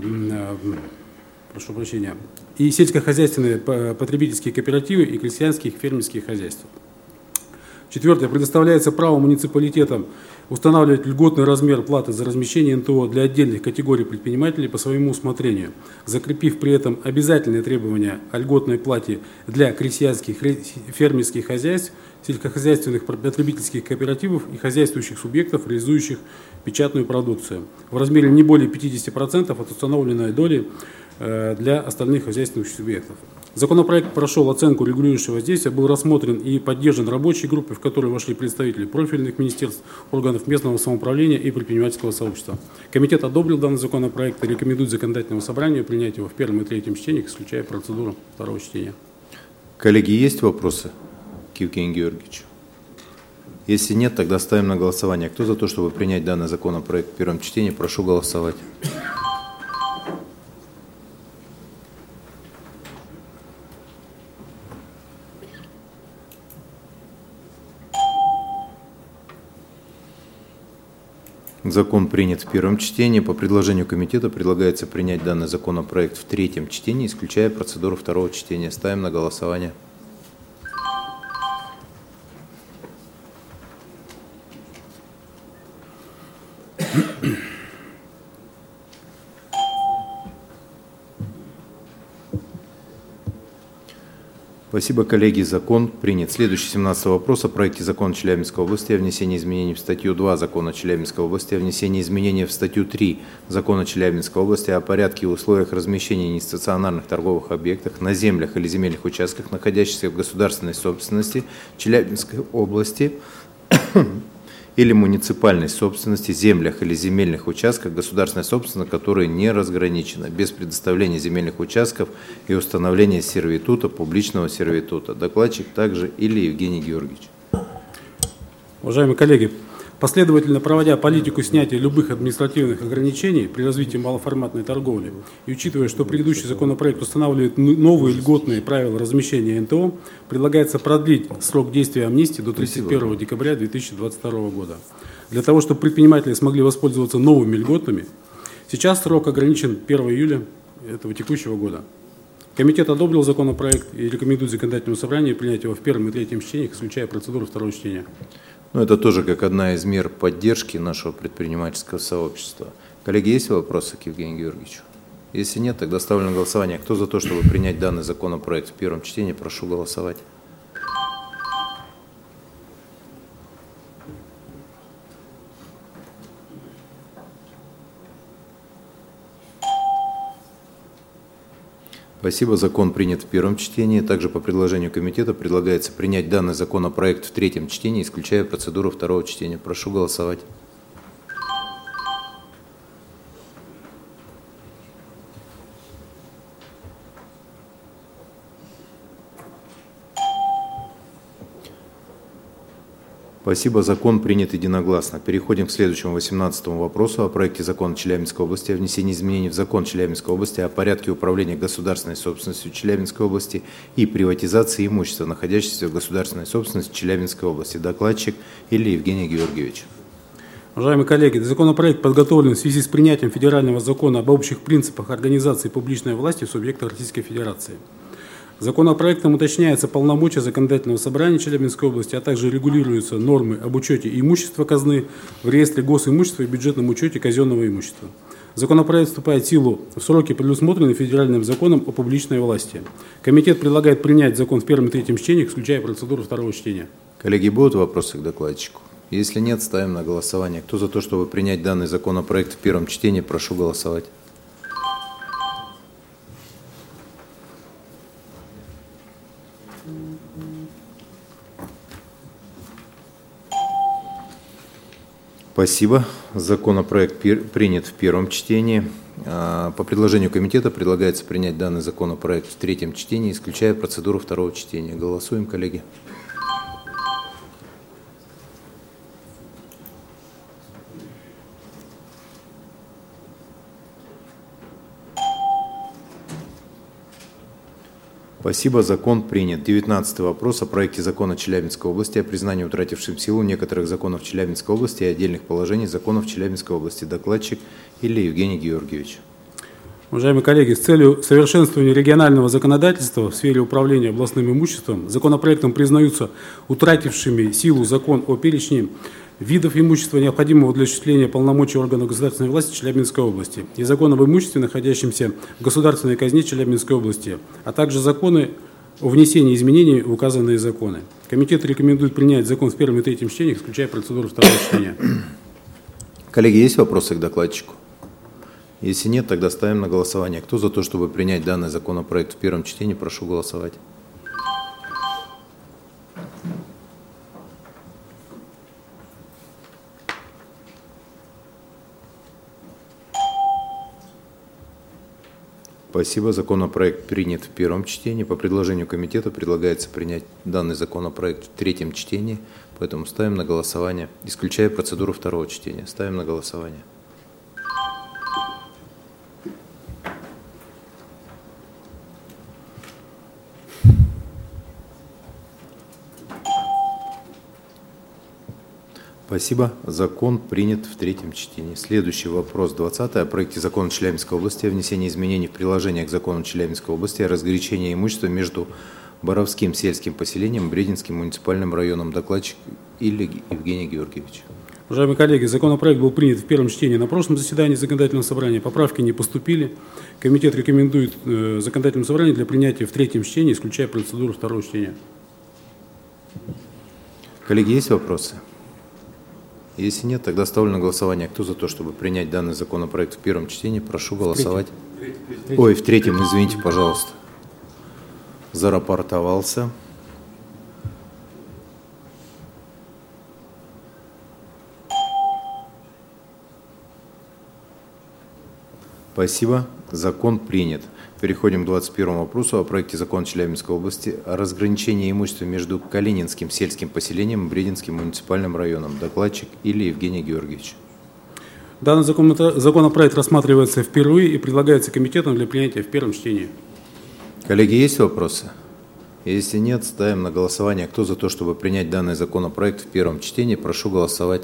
прошу прощения, и сельскохозяйственные потребительские кооперативы и крестьянские фермерские хозяйства. Четвертое. Предоставляется право муниципалитетам устанавливать льготный размер платы за размещение эн тэ о для отдельных категорий предпринимателей по своему усмотрению, закрепив при этом обязательные требования о льготной плате для крестьянских фермерских хозяйств, сельскохозяйственных потребительских кооперативов и хозяйствующих субъектов, реализующих печатную продукцию, в размере не более пятидесяти процентов от установленной доли для остальных хозяйственных субъектов. Законопроект прошел оценку регулирующего воздействия, был рассмотрен и поддержан рабочей группой, в которую вошли представители профильных министерств, органов местного самоуправления и предпринимательского сообщества. Комитет одобрил данный законопроект и рекомендует законодательному собранию принять его в первом и третьем чтениях, исключая процедуру второго чтения.
Коллеги, есть вопросы к Евгению Георгиевичу? Если нет, тогда ставим на голосование. Кто за то, чтобы принять данный законопроект в первом чтении, прошу голосовать. Закон принят в первом чтении. По предложению комитета предлагается принять данный законопроект в третьем чтении, исключая процедуру второго чтения. Ставим на голосование. Спасибо, коллеги. Закон принят. Следующий, семнадцатый вопрос о проекте закона Челябинской области о внесении изменений в статью два закона Челябинской области, о внесении изменений в статью три закона Челябинской области о порядке и условиях размещения нестационарных торговых объектов на землях или земельных участках, находящихся в государственной собственности Челябинской области или муниципальной собственности, землях или земельных участках государственной собственности, которые не разграничены, без предоставления земельных участков и установления сервитута, публичного сервитута. Докладчик также или Евгений Георгиевич.
Уважаемые коллеги, последовательно проводя политику снятия любых административных ограничений при развитии малоформатной торговли и учитывая, что предыдущий законопроект устанавливает новые льготные правила размещения эн тэ о, предлагается продлить срок действия амнистии до тридцать первого декабря две тысячи двадцать второго года. Для того, чтобы предприниматели смогли воспользоваться новыми льготами, сейчас срок ограничен первого июля этого текущего года. Комитет одобрил законопроект и рекомендует законодательному собранию принять его в первом и третьем чтениях, исключая процедуру второго чтения.
Ну, это тоже как одна из мер поддержки нашего предпринимательского сообщества. Коллеги, есть вопросы к Евгению Георгиевичу? Если нет, тогда ставлю на голосование. Кто за то, чтобы принять данный законопроект в первом чтении, прошу голосовать. Спасибо. Закон принят в первом чтении. Также по предложению комитета предлагается принять данный законопроект в третьем чтении, исключая процедуру второго чтения. Прошу голосовать. Спасибо. Закон принят единогласно. Переходим к следующему, восемнадцатому вопросу о проекте закона Челябинской области о внесении изменений в закон Челябинской области о порядке управления государственной собственностью Челябинской области и приватизации имущества, находящегося в государственной собственности Челябинской области. Докладчик или Евгений Георгиевич.
Уважаемые коллеги, законопроект подготовлен в связи с принятием федерального закона об общих принципах организации публичной власти в субъектах Российской Федерации. Законопроектом уточняются полномочия законодательного собрания Челябинской области, а также регулируются нормы об учете имущества казны в реестре госимущества и бюджетном учете казенного имущества. Законопроект вступает в силу в сроки, предусмотренные федеральным законом о публичной власти. Комитет предлагает принять закон в первом и третьем чтениях, исключая процедуру второго чтения.
Коллеги, будут вопросы к докладчику? Если нет, ставим на голосование. Кто за то, чтобы принять данный законопроект в первом чтении, прошу голосовать. Спасибо. Законопроект принят в первом чтении. По предложению комитета предлагается принять данный законопроект в третьем чтении, исключая процедуру второго чтения. Голосуем, коллеги. Спасибо. Закон принят. девятнадцатый вопрос о проекте закона Челябинской области о признании утратившим силу некоторых законов Челябинской области и отдельных положений законов Челябинской области. Докладчик или Евгений Георгиевич.
Уважаемые коллеги, с целью совершенствования регионального законодательства в сфере управления областным имуществом законопроектом признаются утратившими силу закон о перечне видов имущества, необходимого для осуществления полномочий органов государственной власти Челябинской области, и закон об имуществе, находящемся в государственной казне Челябинской области, а также законы о внесении изменений в указанные законы. Комитет рекомендует принять закон в первом и третьем чтениях, исключая процедуру второго чтения.
Коллеги, есть вопросы к докладчику? Если нет, тогда ставим на голосование. Кто за то, чтобы принять данный законопроект в первом чтении, прошу голосовать. Спасибо. Законопроект принят в первом чтении. По предложению комитета предлагается принять данный законопроект в третьем чтении, поэтому ставим на голосование, исключая процедуру второго чтения. Ставим на голосование. Спасибо. Закон принят в третьем чтении. Следующий вопрос, двадцатый. О проекте закона Челябинской области о внесении изменений в приложение к закону Челябинской области о разграничении имущества между Боровским сельским поселением и Брединским муниципальным районом. Докладчик Илья Евгений Георгиевич.
Уважаемые коллеги, законопроект был принят в первом чтении на прошлом заседании законодательного собрания. Поправки не поступили. Комитет рекомендует э, законодательному собранию для принятия в третьем чтении, исключая процедуру второго чтения.
Коллеги, есть вопросы? Если нет, тогда ставлю на голосование. Кто за то, чтобы принять данный законопроект в первом чтении, прошу голосовать. Ой, в третьем, извините, пожалуйста. Зарапортовался. Спасибо. Закон принят. Переходим к двадцать первому вопросу о проекте закона Челябинской области о разграничении имущества между Калининским сельским поселением и Брединским муниципальным районом. Докладчик Илья Евгений Георгиевич.
Данный законопроект рассматривается впервые и предлагается комитетом для принятия в первом чтении.
Коллеги, есть вопросы? Если нет, ставим на голосование. Кто за то, чтобы принять данный законопроект в первом чтении, прошу голосовать.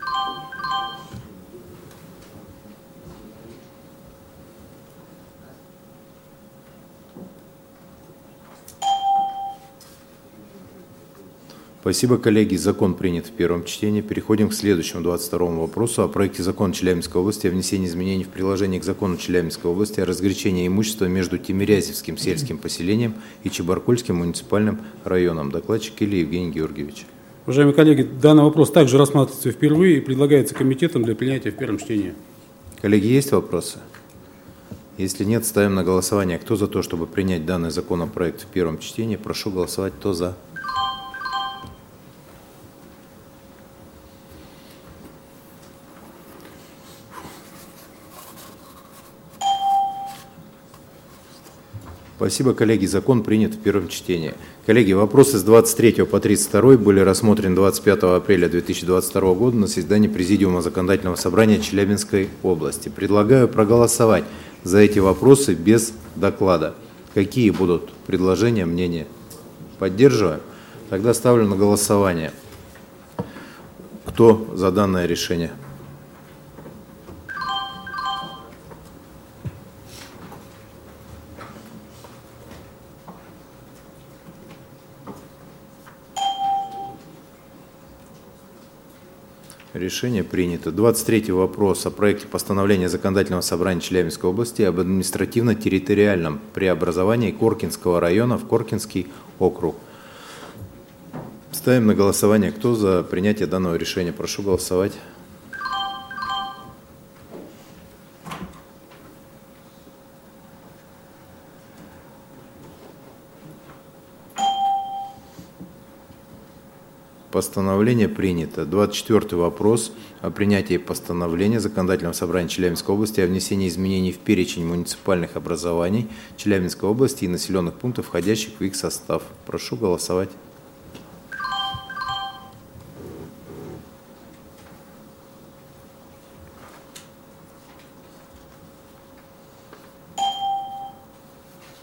Спасибо, коллеги. Закон принят в первом чтении. Переходим к следующему, двадцать второму вопросу о проекте закона Челябинской области о внесении изменений в приложение к закону Челябинской области о разграничении имущества между Тимирязевским сельским поселением и Чебаркульским муниципальным районом. Докладчик Илья Евгений Георгиевич.
Уважаемые коллеги, данный вопрос также рассматривается впервые и предлагается комитетом для принятия в первом чтении.
Коллеги, есть вопросы? Если нет, ставим на голосование. Кто за то, чтобы принять данный законопроект в первом чтении, прошу голосовать. Кто за? Спасибо, коллеги. Закон принят в первом чтении. Коллеги, вопросы с двадцать третьего по тридцать второй были рассмотрены двадцать пятого апреля две тысячи двадцать второго года на заседании Президиума Законодательного собрания Челябинской области. Предлагаю проголосовать за эти вопросы без доклада. Какие будут предложения, мнения? Поддерживаем? Тогда ставлю на голосование. Кто за данное решение? Решение принято. двадцать третий вопрос о проекте постановления Законодательного собрания Челябинской области об административно-территориальном преобразовании Коркинского района в Коркинский округ. Ставим на голосование. Кто за принятие данного решения? Прошу голосовать. Постановление принято. двадцать четвёртый вопрос о принятии постановления Законодательного собрания Челябинской области о внесении изменений в перечень муниципальных образований Челябинской области и населенных пунктов, входящих в их состав. Прошу голосовать.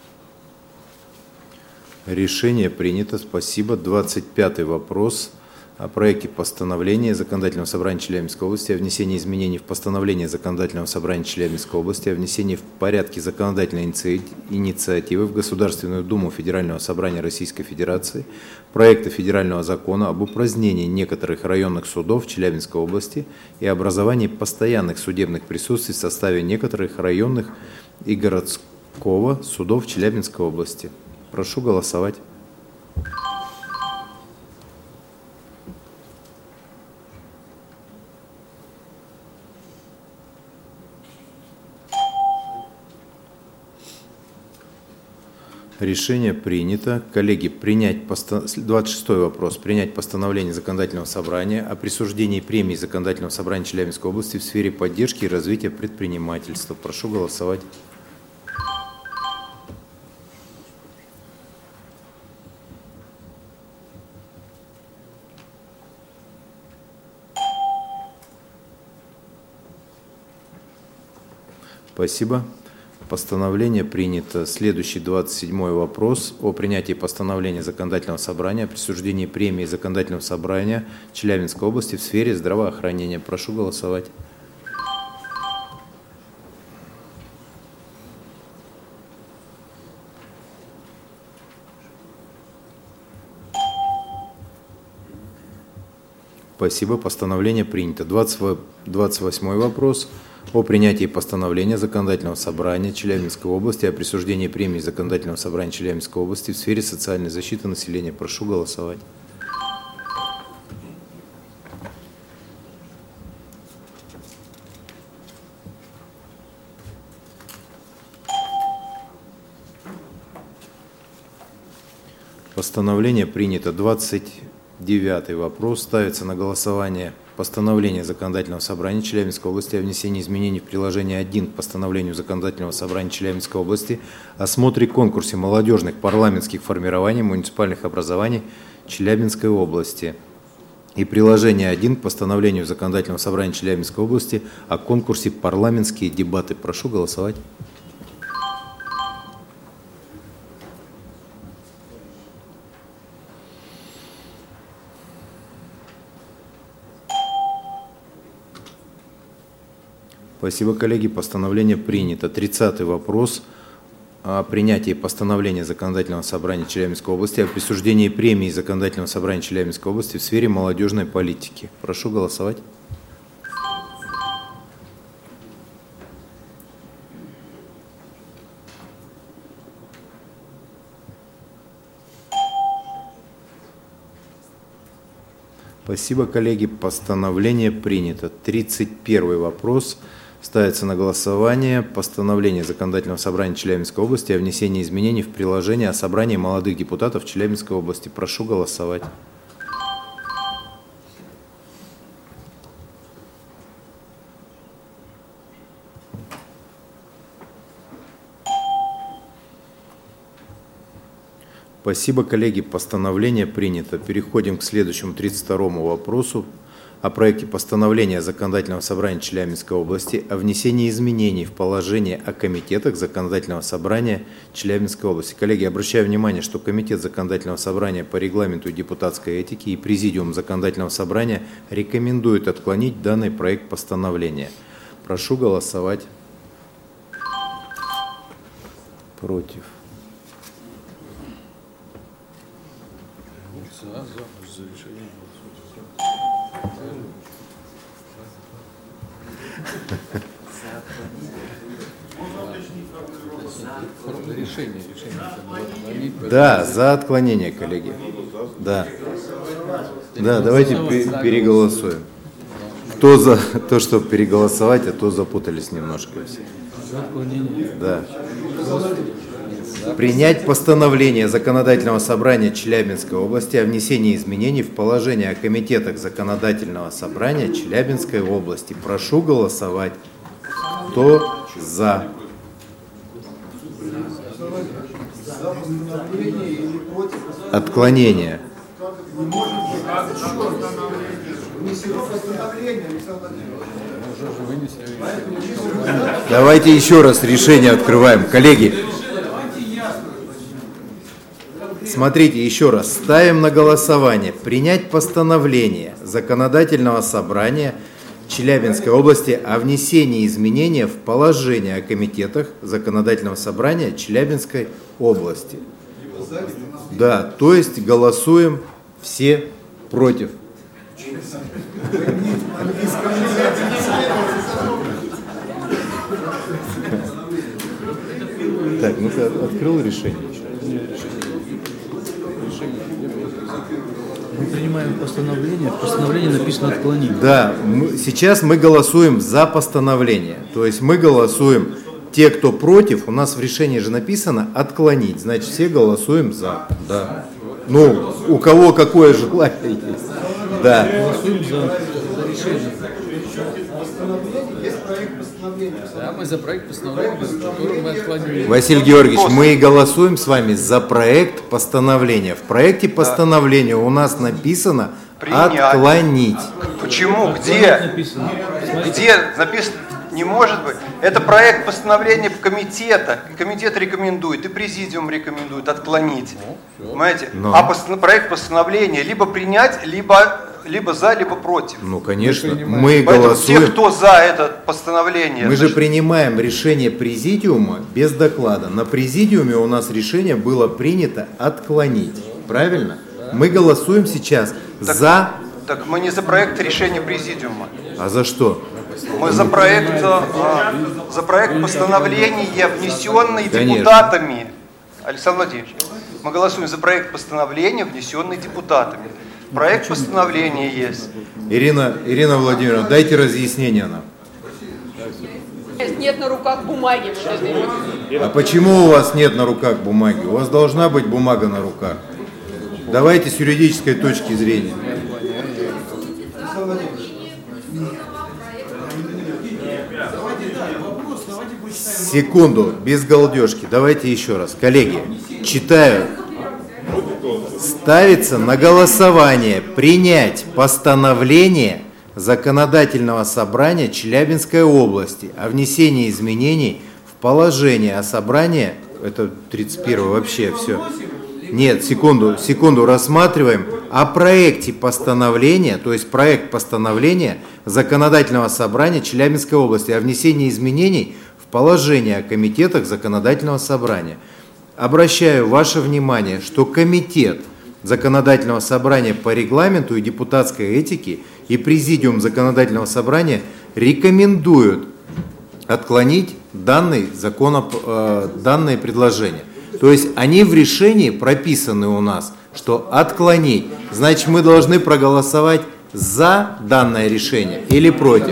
Решение принято. Спасибо. двадцать пятый вопрос о проекте постановления Законодательного собрания Челябинской области о внесении изменений в постановление Законодательного собрания Челябинской области о внесении в порядке законодательной инициативы в Государственную Думу Федерального собрания Российской Федерации проекта федерального закона об упразднении некоторых районных судов Челябинской области и образовании постоянных судебных присутствий в составе некоторых районных и городского судов Челябинской области. Прошу голосовать. Решение принято. Коллеги, принять посто... двадцать шестой вопрос. Принять постановление Законодательного собрания о присуждении премии Законодательного собрания Челябинской области в сфере поддержки и развития предпринимательства. Прошу голосовать. Спасибо. Постановление принято. Следующий двадцать седьмой вопрос о принятии постановления Законодательного собрания о присуждении премии Законодательного собрания Челябинской области в сфере здравоохранения. Прошу голосовать. Спасибо. Постановление принято. двадцать восьмой вопрос о принятии постановления Законодательного собрания Челябинской области о присуждении премии Законодательного собрания Челябинской области в сфере социальной защиты населения. Прошу голосовать. Постановление принято. двадцать девятый вопрос. Ставится на голосование постановление Законодательного собрания Челябинской области о внесении изменений в приложение один к постановлению Законодательного собрания Челябинской области о смотре конкурсе молодежных парламентских формирований муниципальных образований Челябинской области и приложение один к постановлению Законодательного собрания Челябинской области о конкурсе парламентские дебаты. Прошу голосовать. Спасибо, коллеги. Постановление принято. тридцатый вопрос о принятии постановления Законодательного собрания Челябинской области о присуждении премии Законодательного собрания Челябинской области в сфере молодежной политики. Прошу голосовать. Спасибо, коллеги. Постановление принято. тридцать первый вопрос. Ставится на голосование постановление Законодательного собрания Челябинской области о внесении изменений в приложение о собрании молодых депутатов Челябинской области. Прошу голосовать. Спасибо, коллеги. Постановление принято. Переходим к следующему тридцать второму вопросу о проекте постановления Законодательного собрания Челябинской области о внесении изменений в положение о комитетах Законодательного собрания Челябинской области. Коллеги, обращаю внимание, что Комитет Законодательного собрания по регламенту депутатской этики и Президиум Законодательного собрания рекомендуют отклонить данный проект постановления. Прошу голосовать. Против.
Решение, решение.
Да, за отклонение, коллеги. Да. Да, давайте переголосуем. Кто за то, чтобы переголосовать, а то запутались немножко все. Да. Принять постановление Законодательного собрания Челябинской области о внесении изменений в положение о комитетах Законодательного собрания Челябинской области. Прошу голосовать. Кто за? Отклонение. Давайте еще раз решение открываем. Коллеги, смотрите, еще раз, ставим на голосование принять постановление Законодательного собрания Челябинской области о внесении изменений в положение о комитетах Законодательного собрания Челябинской области. Да, то есть голосуем все против. Так, ну ты открыл решение?
Мы принимаем постановление, в постановлении написано «отклонить».
Да, мы, сейчас мы голосуем за постановление. То есть мы голосуем, те, кто против, у нас в решении же написано «отклонить». Значит, все голосуем за. Да. Ну, у кого какое желание есть. Да.
Голосуем за, за решение. Да, мы за проект постановления, который мы отклонили.
Василий Георгиевич, мы голосуем с вами за проект постановления. В проекте постановления у нас написано
Принять.
«отклонить».
Почему? Где? Где написано? Не может быть. Это проект постановления комитета. Комитет рекомендует, и президиум рекомендует отклонить. Понимаете?
Но.
А постанов... проект постановления либо принять, либо, либо за, либо против.
Ну, конечно, мы
Поэтому
голосуем.
те, кто за это постановление...
Мы
значит,
же принимаем решение президиума без доклада. На президиуме у нас решение было принято отклонить. Правильно? Мы голосуем сейчас
так,
за...
Так мы не за проект решения президиума.
А за что?
Мы за проект, а, за проект постановления, внесенный
Конечно.
депутатами. Александр Владимирович, мы голосуем за проект постановления, внесенный депутатами. Проект постановления есть.
Ирина, Ирина Владимировна, дайте разъяснение нам.
Нет на руках бумаги.
А почему у вас нет на руках бумаги? У вас должна быть бумага на руках. Давайте с юридической точки зрения. Секунду, без галдежки. Давайте еще раз. Коллеги, читаю. Ставится на голосование принять постановление Законодательного собрания Челябинской области о внесении изменений в положение о собрании. Это тридцать первое вообще все. Нет, секунду, секунду, рассматриваем о проекте постановления, то есть проект постановления Законодательного собрания Челябинской области о внесении изменений в положение о комитетах Законодательного собрания. Обращаю ваше внимание, что комитет Законодательного собрания по регламенту и депутатской этике и президиум Законодательного собрания рекомендуют отклонить данный законоп... данное предложение. То есть они в решении прописаны у нас, что отклонить. Значит, мы должны проголосовать за данное решение или против.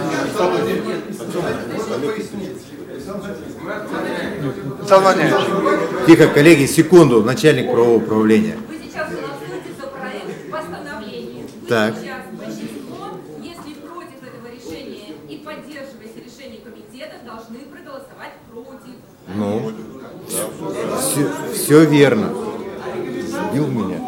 Тихо, коллеги, секунду, начальник правового управления.
Вы сейчас голосуете за проект постановления. Вы
Так.
сейчас большинством, если против этого решения и поддерживаете решение комитета, должны проголосовать против.
Ну, все, все верно. Сбил меня.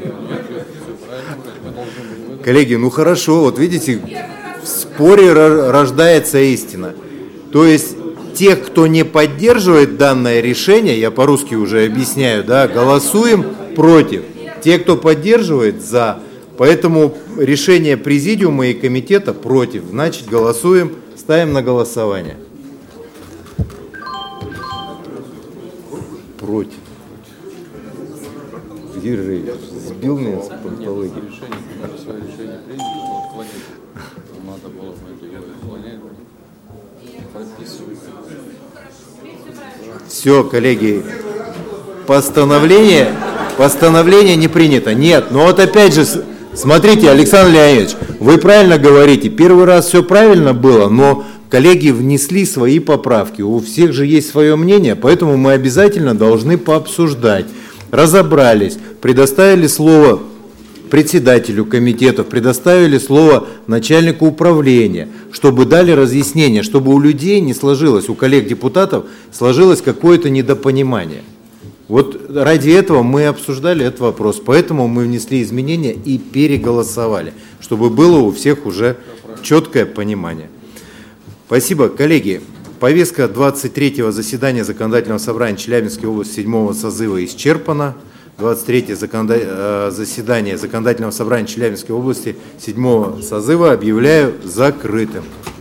Коллеги, ну хорошо, вот видите, в споре рождается истина. То есть тех, кто не поддерживает данное решение, я по-русски уже объясняю, да, голосуем против. Те, кто поддерживает, за. Поэтому решение президиума и комитета против. Значит, голосуем, ставим на голосование. Против. Где же сбил меня с пантологии?
Решение принято, отклонить. Надо было бы это его отклонять. Подписывать.
Все, коллеги, постановление, постановление не принято. Нет, но вот опять же, смотрите, Александр Леонидович, вы правильно говорите, первый раз все правильно было, но коллеги внесли свои поправки, у всех же есть свое мнение, поэтому мы обязательно должны пообсуждать. Разобрались, предоставили слово председателю комитетов, предоставили слово начальнику управления, чтобы дали разъяснение, чтобы у людей не сложилось, у коллег-депутатов сложилось какое-то недопонимание. Вот ради этого мы обсуждали этот вопрос, поэтому мы внесли изменения и переголосовали, чтобы было у всех уже четкое понимание. Спасибо, коллеги. Повестка двадцать третьего заседания Законодательного собрания Челябинской области седьмого созыва исчерпана. двадцать третье законода... заседание Законодательного собрания Челябинской области седьмого созыва объявляю закрытым.